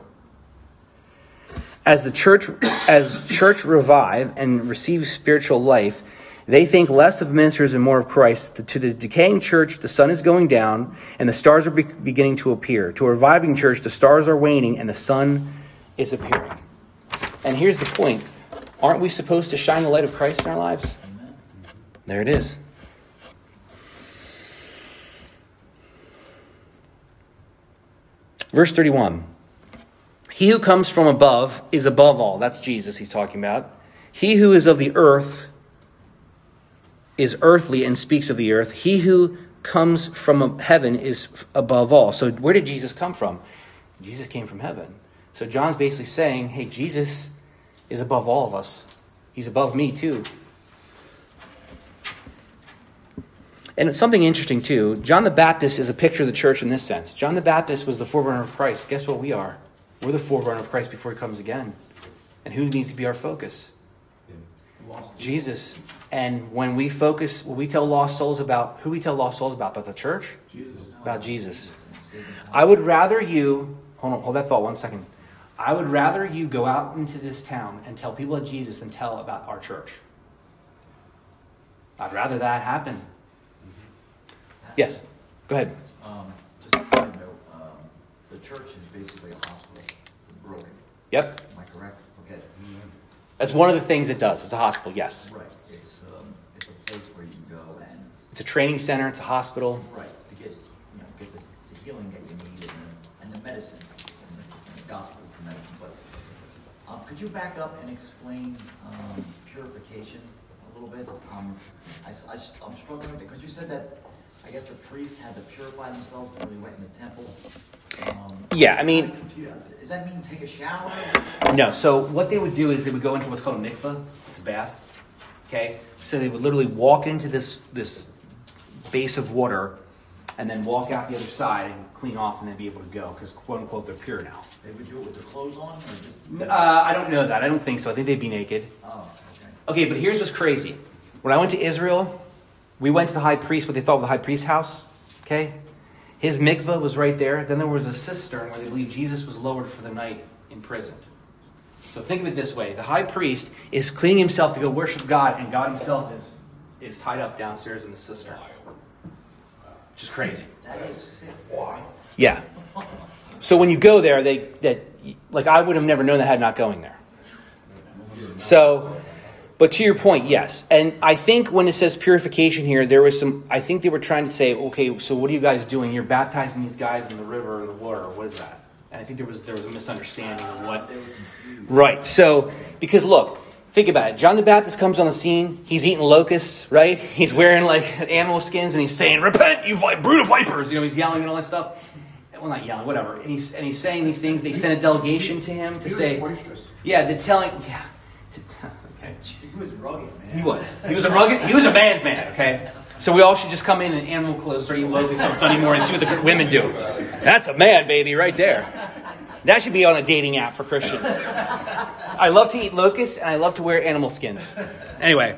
[SPEAKER 1] As church revive and receive spiritual life, they think less of ministers and more of Christ. To the decaying church, the sun is going down and the stars are beginning to appear. To a reviving church, the stars are waning and the sun is appearing. And here's the point. Aren't we supposed to shine the light of Christ in our lives? Amen. There it is. Verse 31. He who comes from above is above all. That's Jesus he's talking about. He who is of the earth is earthly and speaks of the earth. He who comes from heaven is above all. So where did Jesus come from? Jesus came from heaven. So John's basically saying, hey, Jesus is above all of us. He's above me too. And it's something interesting too. John the Baptist is a picture of the church in this sense. John the Baptist was the forerunner of Christ. Guess what we are? We're the forerunner of Christ before he comes again. And who needs to be our focus? Jesus. And when we focus, when we tell lost souls about, who we tell lost souls about the church?
[SPEAKER 4] Jesus.
[SPEAKER 1] About Jesus. I would rather you, hold that thought 1 second. I would rather you go out into this town and tell people about Jesus than tell about our church. I'd rather that happen. Yes, go ahead.
[SPEAKER 3] Just a side note, the church is basically a hospital for the broken.
[SPEAKER 1] Yep.
[SPEAKER 3] Am I correct? Okay.
[SPEAKER 1] That's one of the things it does. It's a hospital, yes.
[SPEAKER 3] Right. It's a place where you can go and...
[SPEAKER 1] It's a training center. It's a hospital.
[SPEAKER 3] Right. To get the healing that you need and the medicine. And the gospel is the medicine. But could you back up and explain purification a little bit? I'm struggling because you said that I guess the priests had to purify themselves before they went in the temple.
[SPEAKER 1] Yeah, I mean...
[SPEAKER 3] Does that mean take a shower?
[SPEAKER 1] No, so what they would do is they would go into what's called a mikveh. It's a bath. Okay? So they would literally walk into this base of water and then walk out the other side and clean off and then be able to go because, quote unquote, they're pure now.
[SPEAKER 3] They would do it with their clothes on? Or just...
[SPEAKER 1] I don't know that. I don't think so. I think they'd be naked.
[SPEAKER 3] Oh,
[SPEAKER 1] okay, but here's what's crazy. When I went to Israel... We went to the high priest, what they thought was the high priest's house. Okay? His mikveh was right there. Then there was a cistern where they believed Jesus was lowered for the night imprisoned. So think of it this way. The high priest is cleaning himself to go worship God, and God himself is tied up downstairs in the cistern. which is crazy.
[SPEAKER 3] That is sick.
[SPEAKER 1] Yeah. So when you go there, I would have never known that had not going there. So, but to your point, yes. And I think when it says purification here, I think they were trying to say, okay, so what are you guys doing? You're baptizing these guys in the river or the water. What is that? And I think there was a misunderstanding of what. Right. So, because look, think about it. John the Baptist comes on the scene. He's eating locusts, right? He's wearing animal skins, and he's saying, "Repent, you brood of vipers!" He's yelling and all that stuff. Well, not yelling, whatever. And he's saying these things. They sent a delegation to him to say, "Yeah, they're telling." Yeah. Okay.
[SPEAKER 3] He was rugged, man.
[SPEAKER 1] He was. He was a rugged. He was a man's man. Okay. So we all should just come in animal clothes, start eating locusts on Sunday morning, and see what the women do. That's a man, baby, right there. That should be on a dating app for Christians. I love to eat locusts, and I love to wear animal skins. Anyway,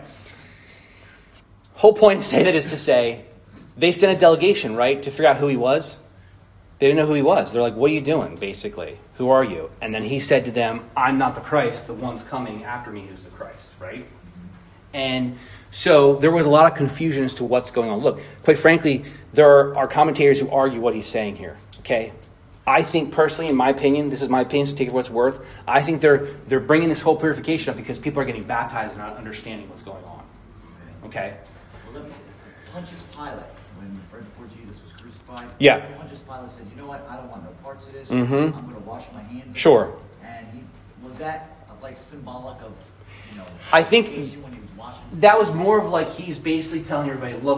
[SPEAKER 1] whole point to say that is to say, they sent a delegation, right, to figure out who he was. They didn't know who he was. They're like, what are you doing, basically? Who are you? And then he said to them, I'm not the Christ. The one's coming after me who's the Christ, right? And so there was a lot of confusion as to what's going on. Look, quite frankly, there are commentators who argue what he's saying here, okay? I think personally, in my opinion, this is my opinion, so take it for what it's worth, I think they're bringing this whole purification up because people are getting baptized and not understanding what's going on, okay?
[SPEAKER 3] Well, Pontius Pilate, right before Jesus was crucified, Pontius Pilate said, you know what, I don't want no parts of this. I'm going to wash my hands.
[SPEAKER 1] Sure.
[SPEAKER 3] And was that symbolic of,
[SPEAKER 1] I think
[SPEAKER 3] when he was washing
[SPEAKER 1] that was more of he's basically telling everybody, look,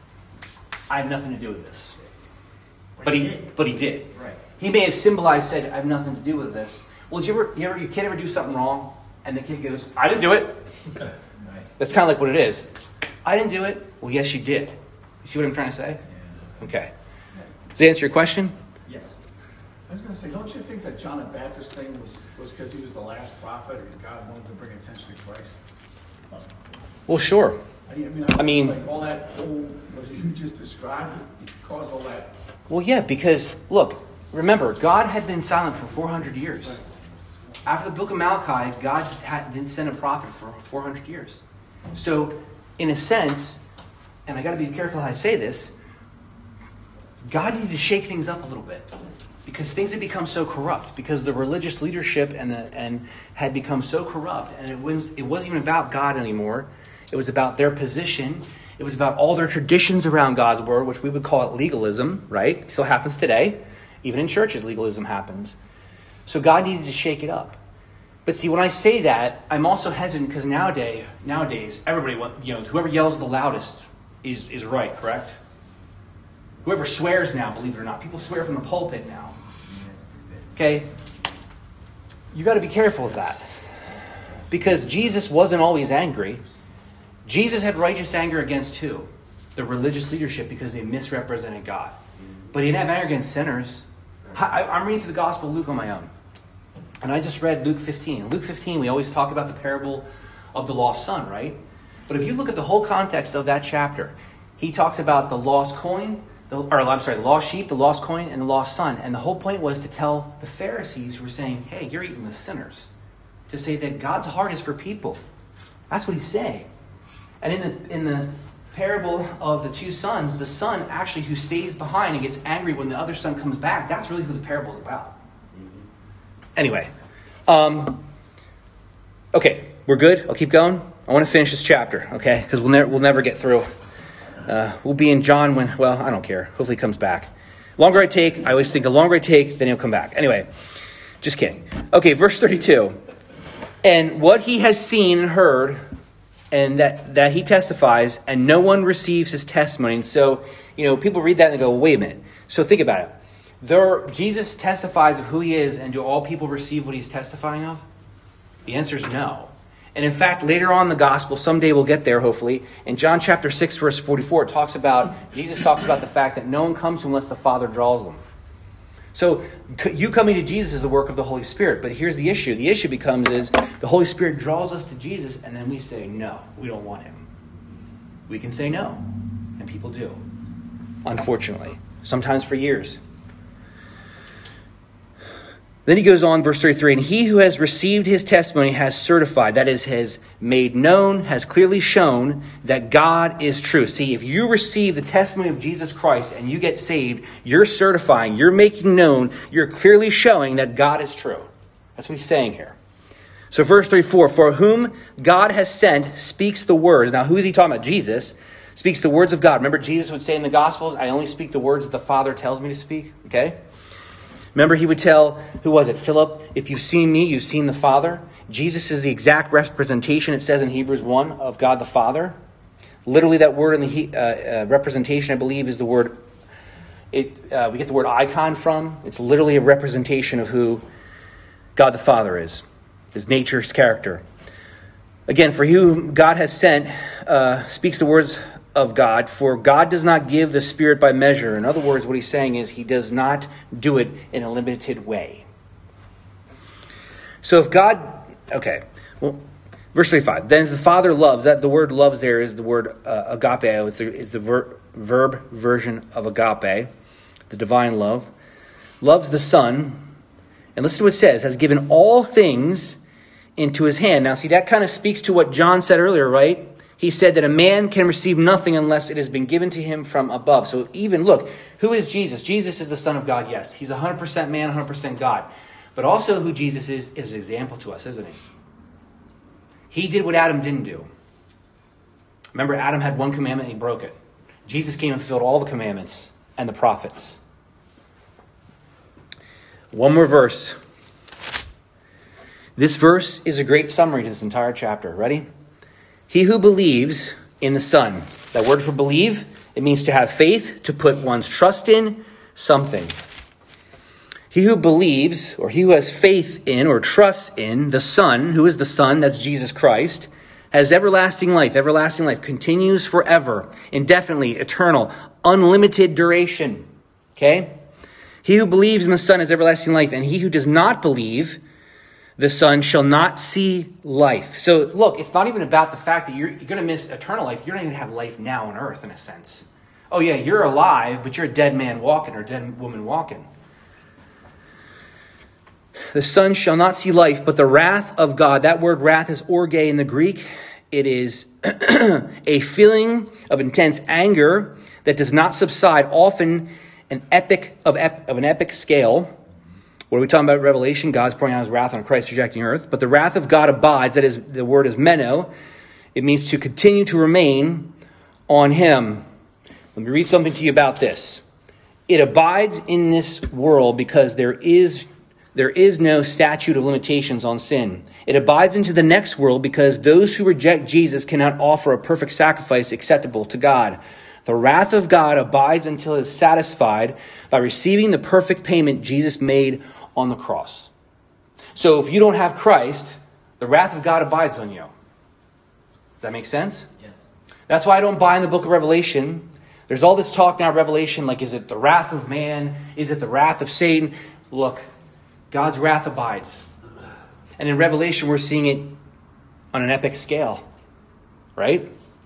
[SPEAKER 1] I have nothing to do with this. But he did.
[SPEAKER 3] Right.
[SPEAKER 1] He may have symbolized, said, I have nothing to do with this. Well, did your kid ever do something wrong? And the kid goes, I didn't do it.
[SPEAKER 3] Right.
[SPEAKER 1] That's kind of like what it is. I didn't do it. Well, yes, you did. You see what I'm trying to say?
[SPEAKER 3] Yeah.
[SPEAKER 1] Okay. Does that answer your question?
[SPEAKER 3] Yes.
[SPEAKER 4] I was going to say, don't you think that John the Baptist thing was because he was the last prophet and God wanted to bring attention to Christ?
[SPEAKER 1] Well, sure.
[SPEAKER 4] I mean, all that what you just described caused all that.
[SPEAKER 1] Well, yeah, because, look, remember, God had been silent for 400 years.
[SPEAKER 4] Right.
[SPEAKER 1] After the book of Malachi, God didn't send a prophet for 400 years. So, in a sense, and I got to be careful how I say this, God needed to shake things up a little bit because things had become so corrupt. Because the religious leadership and had become so corrupt, and it wasn't even about God anymore. It was about their position. It was about all their traditions around God's word, which we would call it legalism, right? It still happens today. Even in churches, legalism happens. So God needed to shake it up. But see, when I say that, I'm also hesitant because nowadays, everybody, whoever yells the loudest is right, correct? Whoever swears now, believe it or not, people swear from the pulpit now. Okay? You got to be careful with that. Because Jesus wasn't always angry. Jesus had righteous anger against who? The religious leadership, because they misrepresented God. But he didn't have anger against sinners. I'm reading through the Gospel of Luke on my own. And I just read Luke 15. In Luke 15, we always talk about the parable of the lost son, right? But if you look at the whole context of that chapter, he talks about the lost coin, the lost sheep, the lost coin, and the lost son. And the whole point was to tell the Pharisees who were saying, hey, you're eating with sinners. To say that God's heart is for people. That's what he's saying. And in the parable of the two sons, the son actually who stays behind and gets angry when the other son comes back, that's really who the parable is about. Anyway. Okay, we're good? I'll keep going. I want to finish this chapter, okay? Because we'll never get through. We'll be in John when, I don't care. Hopefully he comes back. Longer I take, I always think the longer I take, then he'll come back. Anyway, just kidding. Okay, verse 32. And what he has seen and heard, and that he testifies, and no one receives his testimony. And so, people read that and they go, well, wait a minute. So think about it. Jesus testifies of who he is, and do all people receive what he's testifying of? The answer is no. And in fact, later on in the gospel, someday we'll get there, hopefully, in John chapter 6, verse 44, Jesus talks about the fact that no one comes to him unless the Father draws them. So you coming to Jesus is the work of the Holy Spirit. But here's the issue. The issue becomes is the Holy Spirit draws us to Jesus, and then we say, no, we don't want him. We can say no. And people do. Unfortunately. Sometimes for years. Then he goes on, verse 33, and he who has received his testimony has certified, that is, has made known, has clearly shown that God is true. See, if you receive the testimony of Jesus Christ and you get saved, you're certifying, you're making known, you're clearly showing that God is true. That's what he's saying here. So verse 34, for whom God has sent speaks the words. Now, who is he talking about? Jesus speaks the words of God. Remember, Jesus would say in the Gospels, I only speak the words that the Father tells me to speak. Okay? Remember, he would tell, who was it? Philip, if you've seen me, you've seen the Father. Jesus is the exact representation, it says in Hebrews 1, of God the Father. Literally, that word in the representation, I believe, is the word, we get the word icon from. It's literally a representation of who God the Father is, his nature, his character. Again, for whom God has sent, speaks the words of God, for God does not give the Spirit by measure. In other words, what he's saying is he does not do it in a limited way. So if God, okay, well, verse 35, then the Father loves, that the word loves there is the word agapeo, it's the verb version of agape, the divine love, loves the Son, and listen to what it says, has given all things into his hand. Now see, that kind of speaks to what John said earlier, right? He said that a man can receive nothing unless it has been given to him from above. So even, look, who is Jesus? Jesus is the Son of God, yes. He's 100% man, 100% God. But also who Jesus is an example to us, isn't he? He did what Adam didn't do. Remember, Adam had one commandment and he broke it. Jesus came and fulfilled all the commandments and the prophets. One more verse. This verse is a great summary to this entire chapter. Ready? He who believes in the Son. That word for believe, it means to have faith, to put one's trust in something. He who believes, or he who has faith in or trusts in the Son, who is the Son, that's Jesus Christ, has everlasting life. Everlasting life continues forever, indefinitely, eternal, unlimited duration. Okay? He who believes in the Son has everlasting life, and he who does not believe the Son shall not see life. So look, it's not even about the fact that you're going to miss eternal life. You're not even going to have life now on earth in a sense. Oh yeah, you're alive, but you're a dead man walking or a dead woman walking. The Son shall not see life, but the wrath of God. That word wrath is orge in the Greek. It is a feeling of intense anger that does not subside, often an epic of an epic scale. What are we talking about? Revelation, God's pouring out his wrath on Christ rejecting earth. But the wrath of God abides. That is, the word is meno. It means to continue to remain on him. Let me read something to you about this. It abides in this world because there is no statute of limitations on sin. It abides into the next world because those who reject Jesus cannot offer a perfect sacrifice acceptable to God. The wrath of God abides until it is satisfied by receiving the perfect payment Jesus made on the cross. So if you don't have Christ, the wrath of God abides on you. Does that make sense?
[SPEAKER 3] Yes.
[SPEAKER 1] That's why I don't buy in the book of Revelation. There's all this talk now, Revelation, like, is it the wrath of man? Is it the wrath of Satan? Look, God's wrath abides. And in Revelation, we're seeing it on an epic scale. Right?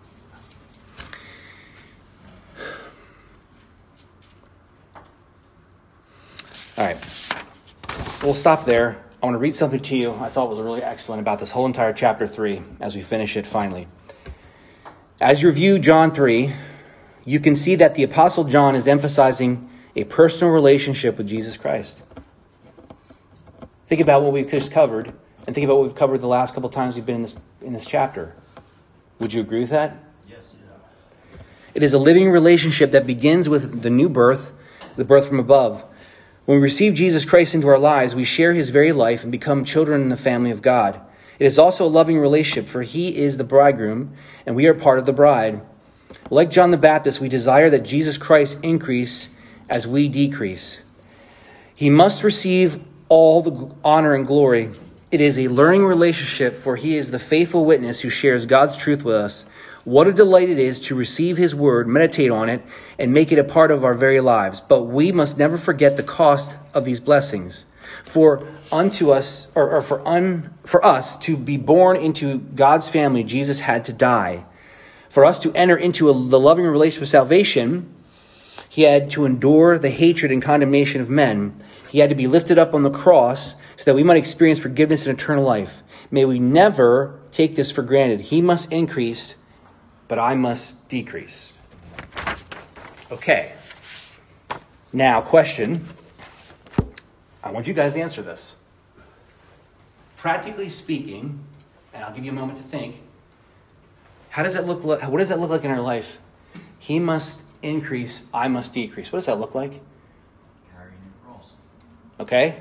[SPEAKER 1] All right. We'll stop there. I want to read something to you I thought was really excellent about this whole entire chapter 3 as we finish it finally. As you review John 3, you can see that the Apostle John is emphasizing a personal relationship with Jesus Christ. Think about what we've just covered, and think about what we've covered the last couple times we've been in this chapter. Would you agree with that?
[SPEAKER 3] Yes.
[SPEAKER 1] It is a living relationship that begins with the new birth, the birth from above. When we receive Jesus Christ into our lives, we share his very life and become children in the family of God. It is also a loving relationship, for he is the bridegroom, and we are part of the bride. Like John the Baptist, we desire that Jesus Christ increase as we decrease. He must receive all the honor and glory. It is a learning relationship, for he is the faithful witness who shares God's truth with us. What a delight it is to receive his word, meditate on it, and make it a part of our very lives. But we must never forget the cost of these blessings. For us to be born into God's family, Jesus had to die. For us to enter into the loving relationship of salvation, He had to endure the hatred and condemnation of men. He had to be lifted up on the cross so that we might experience forgiveness and eternal life. May we never take this for granted. He must increase, but I must decrease. Okay. Now, question. I want you guys to answer this. Practically speaking, and I'll give you a moment to think, how does that look like? What does that look like in our life? He must increase, I must decrease. What does that look like?
[SPEAKER 3] Carrying the cross.
[SPEAKER 1] Okay?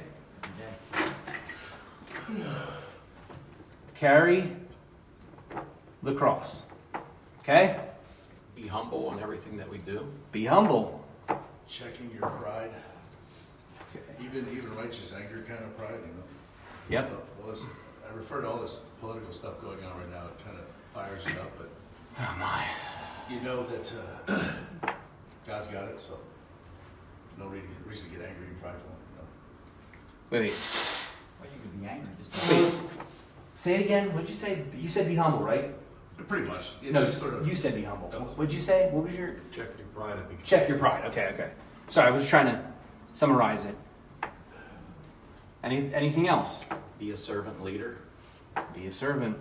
[SPEAKER 3] Every day.
[SPEAKER 1] Carry the cross. Okay?
[SPEAKER 2] Be humble in everything that we do.
[SPEAKER 1] Be humble.
[SPEAKER 6] Checking your pride. Even righteous anger kind of pride, you know.
[SPEAKER 1] Yep.
[SPEAKER 6] I refer to all this political stuff going on right now. It kind of fires you up, but
[SPEAKER 1] Oh my.
[SPEAKER 6] you know that God's got it, so no reason to get angry and prideful. You know.
[SPEAKER 1] Wait.
[SPEAKER 3] Well, you can be angry just
[SPEAKER 1] Say it again. What'd you say? You said be humble, right?
[SPEAKER 6] Pretty much. It
[SPEAKER 1] No,
[SPEAKER 6] just sort of,
[SPEAKER 1] you said be humble.
[SPEAKER 6] That was-
[SPEAKER 1] What'd you say? What was your...
[SPEAKER 6] check your pride, I think.
[SPEAKER 1] Check your pride. Okay. Sorry, I was just trying to summarize it. Anything else?
[SPEAKER 2] Be a servant leader.
[SPEAKER 1] Be a servant.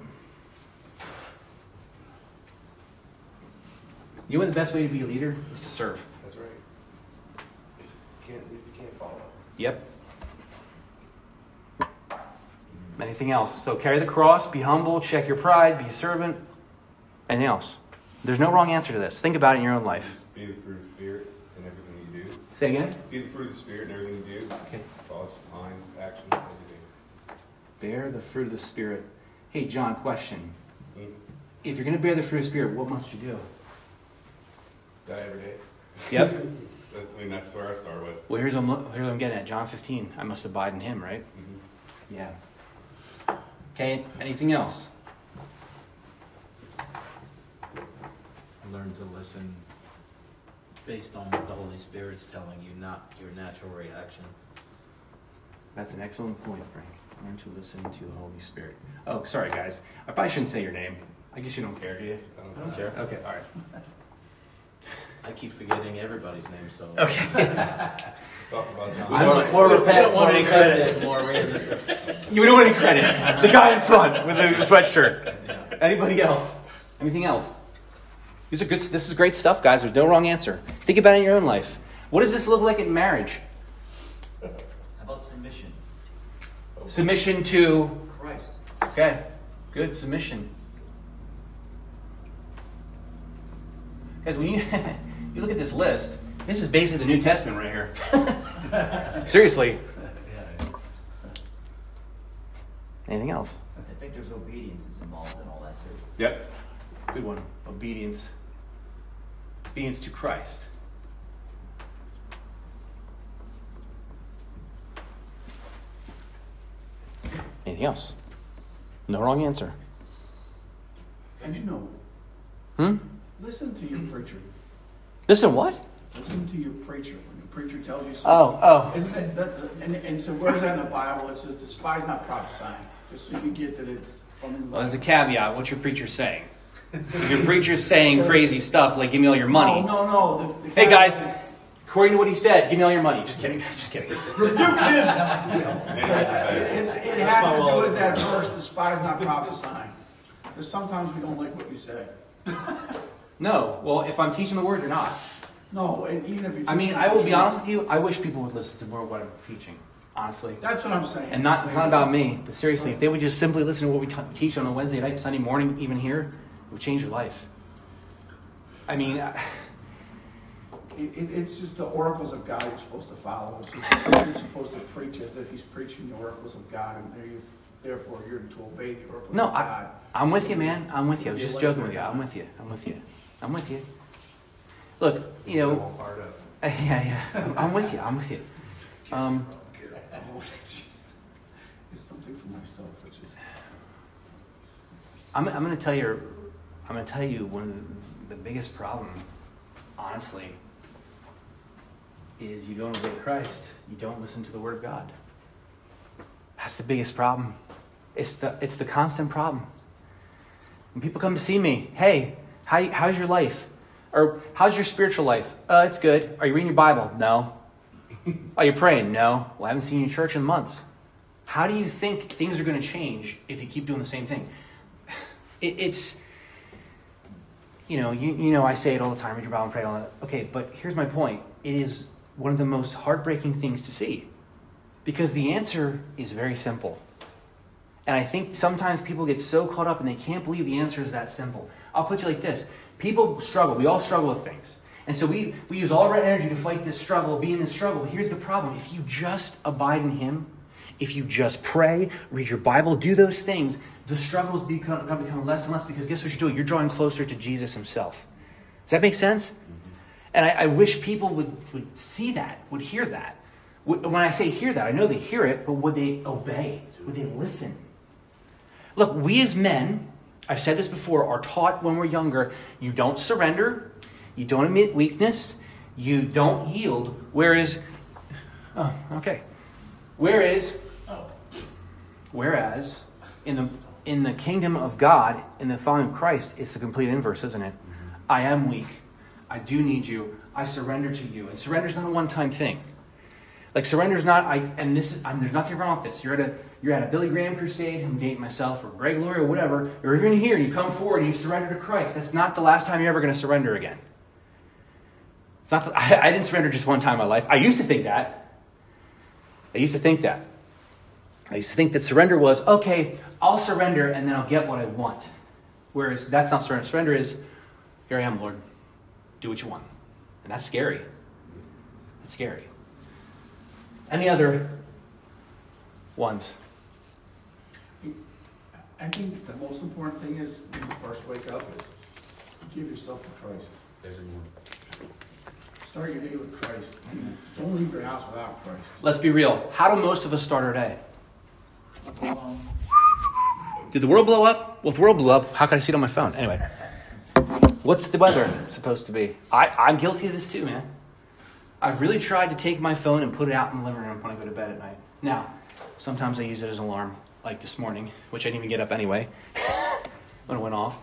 [SPEAKER 1] You know what the best way to be a leader is to serve.
[SPEAKER 6] That's right. You can't follow.
[SPEAKER 1] Yep. Anything else? So carry the cross, be humble, check your pride, be a servant. Anything else? There's no wrong answer to this. Think about it in your own life.
[SPEAKER 7] Be the fruit of the Spirit in everything you do.
[SPEAKER 1] Say again?
[SPEAKER 7] Be the fruit of the Spirit in everything you do.
[SPEAKER 1] Okay.
[SPEAKER 7] Thoughts, minds, actions, everything.
[SPEAKER 1] Bear the fruit of the Spirit. Hey, John, question.
[SPEAKER 7] Mm-hmm.
[SPEAKER 1] If you're going to bear the fruit of the Spirit, what must you do?
[SPEAKER 7] Die every day.
[SPEAKER 1] Yep.
[SPEAKER 7] That's where I start with.
[SPEAKER 1] Well, here's what I'm getting at. John 15. I must abide in him, right?
[SPEAKER 7] Mm-hmm.
[SPEAKER 1] Yeah. Okay, anything else?
[SPEAKER 8] Learn to listen based on what the Holy Spirit's telling you, not your natural reaction.
[SPEAKER 1] That's an excellent point, Frank. Learn to listen to the Holy Spirit. Oh, sorry, guys. I probably shouldn't say your name. I guess you don't care, do you?
[SPEAKER 7] I don't
[SPEAKER 8] care.
[SPEAKER 1] Okay, all right.
[SPEAKER 8] I keep forgetting everybody's name, so.
[SPEAKER 1] Okay.
[SPEAKER 7] Talk about John.
[SPEAKER 8] More credit.
[SPEAKER 1] You don't want any credit. The guy in front with the sweatshirt. Anybody else? Anything else? This is great stuff, guys. There's no wrong answer. Think about it in your own life. What does this look like in marriage?
[SPEAKER 3] How about submission?
[SPEAKER 1] Submission to...
[SPEAKER 3] Christ.
[SPEAKER 1] Okay. Good. Submission. Guys, when you look at this list, this is basically the New Testament right here. Seriously. Anything else?
[SPEAKER 3] I think there's obedience is involved in all that too.
[SPEAKER 1] Yep. Good one. Obedience. Obedience to Christ. Anything else? No wrong answer.
[SPEAKER 4] And you know, listen to your preacher.
[SPEAKER 1] Listen, what?
[SPEAKER 4] Listen to your preacher. When the preacher tells you something.
[SPEAKER 1] Oh.
[SPEAKER 4] Isn't that and so where's that in the Bible? It says, despise not prophesying. Just so you get that it's from the Bible.
[SPEAKER 1] Well, there's a caveat. What's your preacher saying? If your preacher's saying crazy stuff like, give me all your money.
[SPEAKER 4] No. The
[SPEAKER 1] Hey, guys, according to what he said, give me all your money. Just kidding. Just kidding.
[SPEAKER 4] It has to do with that verse, despise not prophesying. Because sometimes we don't like what you say.
[SPEAKER 1] No. Well, if I'm teaching the word, you're not.
[SPEAKER 4] No, and even if you...
[SPEAKER 1] I mean, I will be honest with you. I wish people would listen to more of what I'm teaching. Honestly.
[SPEAKER 4] That's what I'm saying.
[SPEAKER 1] And it's not about me. But seriously, if they would just simply listen to what we teach on a Wednesday night, Sunday morning, even here, it would change your life. I mean...
[SPEAKER 4] It's just the oracles of God you're supposed to follow. It's just, you're supposed to preach as if he's preaching the oracles of God, and therefore you're to obey the oracles of God.
[SPEAKER 1] I'm with you, man. I'm with you. I was just joking with you. I'm with you. Look, you know... Yeah. I'm with you.
[SPEAKER 4] It's something for myself. It's just...
[SPEAKER 1] I'm going to tell you one of the biggest problem, honestly, is you don't obey Christ. You don't listen to the Word of God. That's the biggest problem. It's the constant problem. When people come to see me, hey, how's your life? Or how's your spiritual life? It's good. Are you reading your Bible? No. Are you praying? No. Well, I haven't seen you in church in months. How do you think things are going to change if you keep doing the same thing? It's, you know, I say it all the time, read your Bible and pray all that. Okay, but here's my point. It is one of the most heartbreaking things to see. Because the answer is very simple. And I think sometimes people get so caught up and they can't believe the answer is that simple. I'll put you like this. People struggle. We all struggle with things. And so we use all of our energy to fight this struggle, be in this struggle. But here's the problem. If you just abide in Him, if you just pray, read your Bible, do those things, the struggles become less and less, because guess what you're doing? You're drawing closer to Jesus Himself. Does that make sense? And I wish people would see that, would hear that. When I say hear that, I know they hear it, but would they obey? Would they listen? Look, we as men, I've said this before, are taught when we're younger, you don't surrender, you don't admit weakness, you don't yield. Whereas in the kingdom of God, in the following of Christ, it's the complete inverse, isn't it? I am weak. I do need you. I surrender to you. And surrender is not a one-time thing. Like surrender is not. There's nothing wrong with this. You're at a Billy Graham crusade. I'm dating myself, or Greg Laurie, or whatever. Or even here, you come forward and you surrender to Christ. That's not the last time you're ever going to surrender again. It's not. I didn't surrender just one time in my life. I used to think that. I used to think that surrender was, okay, I'll surrender and then I'll get what I want. Whereas that's not surrender. Surrender is, here I am, Lord. Do what you want. And that's scary. It's scary. Any other ones?
[SPEAKER 4] I think the most important thing is, when you first wake up, is give yourself to Christ.
[SPEAKER 7] There's one.
[SPEAKER 4] Start your day with Christ. Don't leave your house without Christ.
[SPEAKER 1] Let's be real. How do most of us start our day? Did the world blow up? Well, if the world blew up, how can I see it on my phone? Anyway. What's the weather supposed to be? I'm guilty of this too, man. I've really tried to take my phone and put it out in the living room when I go to bed at night. Now, sometimes I use it as an alarm, like this morning, which I didn't even get up anyway when it went off.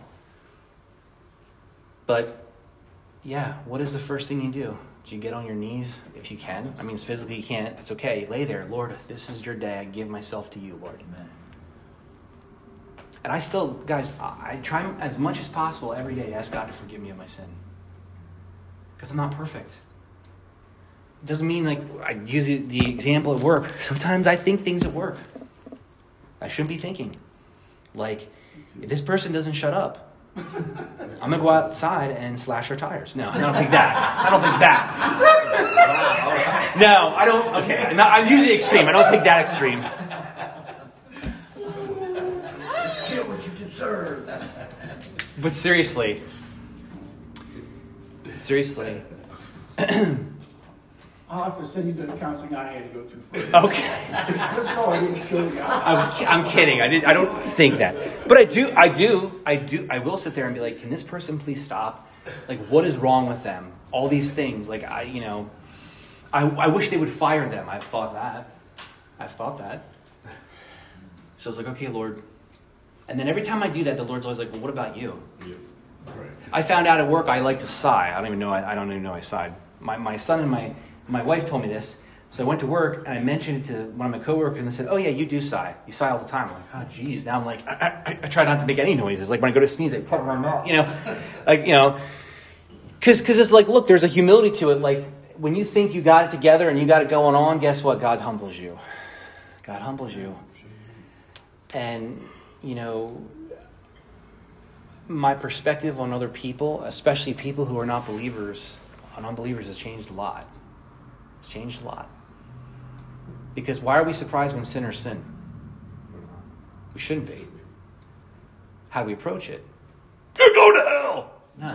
[SPEAKER 1] But, yeah, what is the first thing you do? Do you get on your knees if you can? I mean, physically you can't. It's okay. Lay there. Lord, this is your day. I give myself to you, Lord. Amen. And I still, guys, I try as much as possible every day to ask God to forgive me of my sin. Because I'm not perfect. It doesn't mean, like, I use the example at work. Sometimes I think things at work I shouldn't be thinking. Like, if this person doesn't shut up, I'm going to go outside and slash their tires. No, I don't think that. No, I don't. Okay, I'm usually extreme. I don't think that extreme.
[SPEAKER 3] Get what you deserve.
[SPEAKER 1] But seriously.
[SPEAKER 4] I'll have to send you to the counseling I had to go to first.
[SPEAKER 1] Okay.
[SPEAKER 4] Just so I didn't kill you.
[SPEAKER 1] I'm kidding. I don't think that. But I will sit there and be like, can this person please stop? Like, what is wrong with them? All these things. Like, I wish they would fire them. I've thought that. So I was like, okay, Lord. And then every time I do that, the Lord's always like, well, what about you?
[SPEAKER 7] Yeah. Right.
[SPEAKER 1] I found out at work I like to sigh. I don't even know I sighed. My son and my wife told me this. So I went to work and I mentioned it to one of my coworkers and they said, oh yeah, you do sigh. You sigh all the time. I'm like, oh geez. Now I'm like, I try not to make any noises. Like when I go to sneeze, I cover my mouth, Because it's like, look, there's a humility to it. Like when you think you got it together and you got it going on, guess what? God humbles you. And, my perspective on other people, especially people who are not believers, on unbelievers, has changed a lot. It's changed a lot. Because why are we surprised when sinners sin? We shouldn't be. How do we approach it? You're going to hell! No.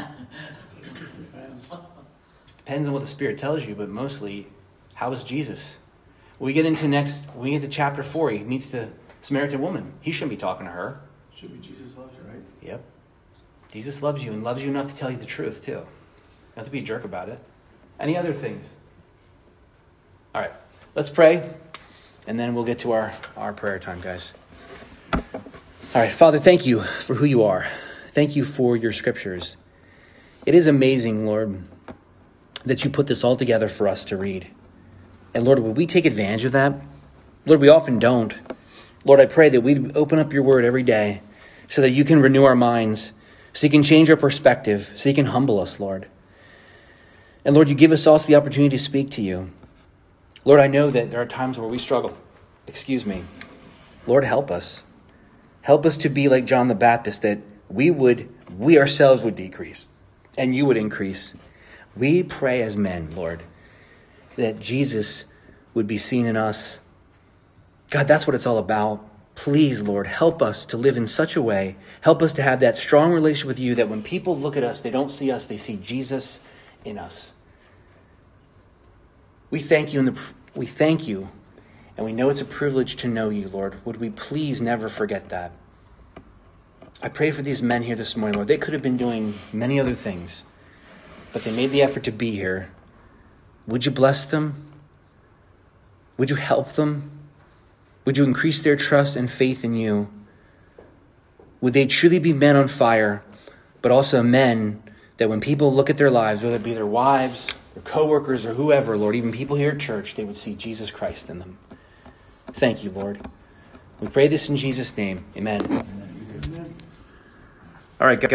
[SPEAKER 1] Depends on what the Spirit tells you, but mostly, how is Jesus? When we get to chapter 4, he meets the Samaritan woman. He shouldn't be talking to her.
[SPEAKER 4] Should be Jesus loves you, right?
[SPEAKER 1] Yep. Jesus loves you and loves you enough to tell you the truth, too. Not to be a jerk about it. Any other things? All right. Let's pray, and then we'll get to our prayer time, guys. All right. Father, thank you for who you are. Thank you for your scriptures. It is amazing, Lord, that you put this all together for us to read. And Lord, would we take advantage of that? Lord, we often don't. Lord, I pray that we open up your word every day so that you can renew our minds, so you can change our perspective, so you can humble us, Lord. And Lord, you give us also the opportunity to speak to you. Lord, I know that there are times where we struggle. Excuse me. Lord, help us. Help us to be like John the Baptist, that we ourselves would decrease and you would increase. We pray as men, Lord, that Jesus would be seen in us. God, that's what it's all about. Please, Lord, help us to live in such a way. Help us to have that strong relationship with you that when people look at us, they don't see us, they see Jesus in us. We thank you, and we know it's a privilege to know you, Lord. Would we please never forget that? I pray for these men here this morning, Lord. They could have been doing many other things, but they made the effort to be here. Would you bless them? Would you help them? Would you increase their trust and faith in you? Would they truly be men on fire, but also men that when people look at their lives, whether it be their wives, their co-workers, or whoever, Lord, even people here at church, they would see Jesus Christ in them. Thank you, Lord. We pray this in Jesus' name. Amen.
[SPEAKER 4] Amen.
[SPEAKER 1] All right, guys.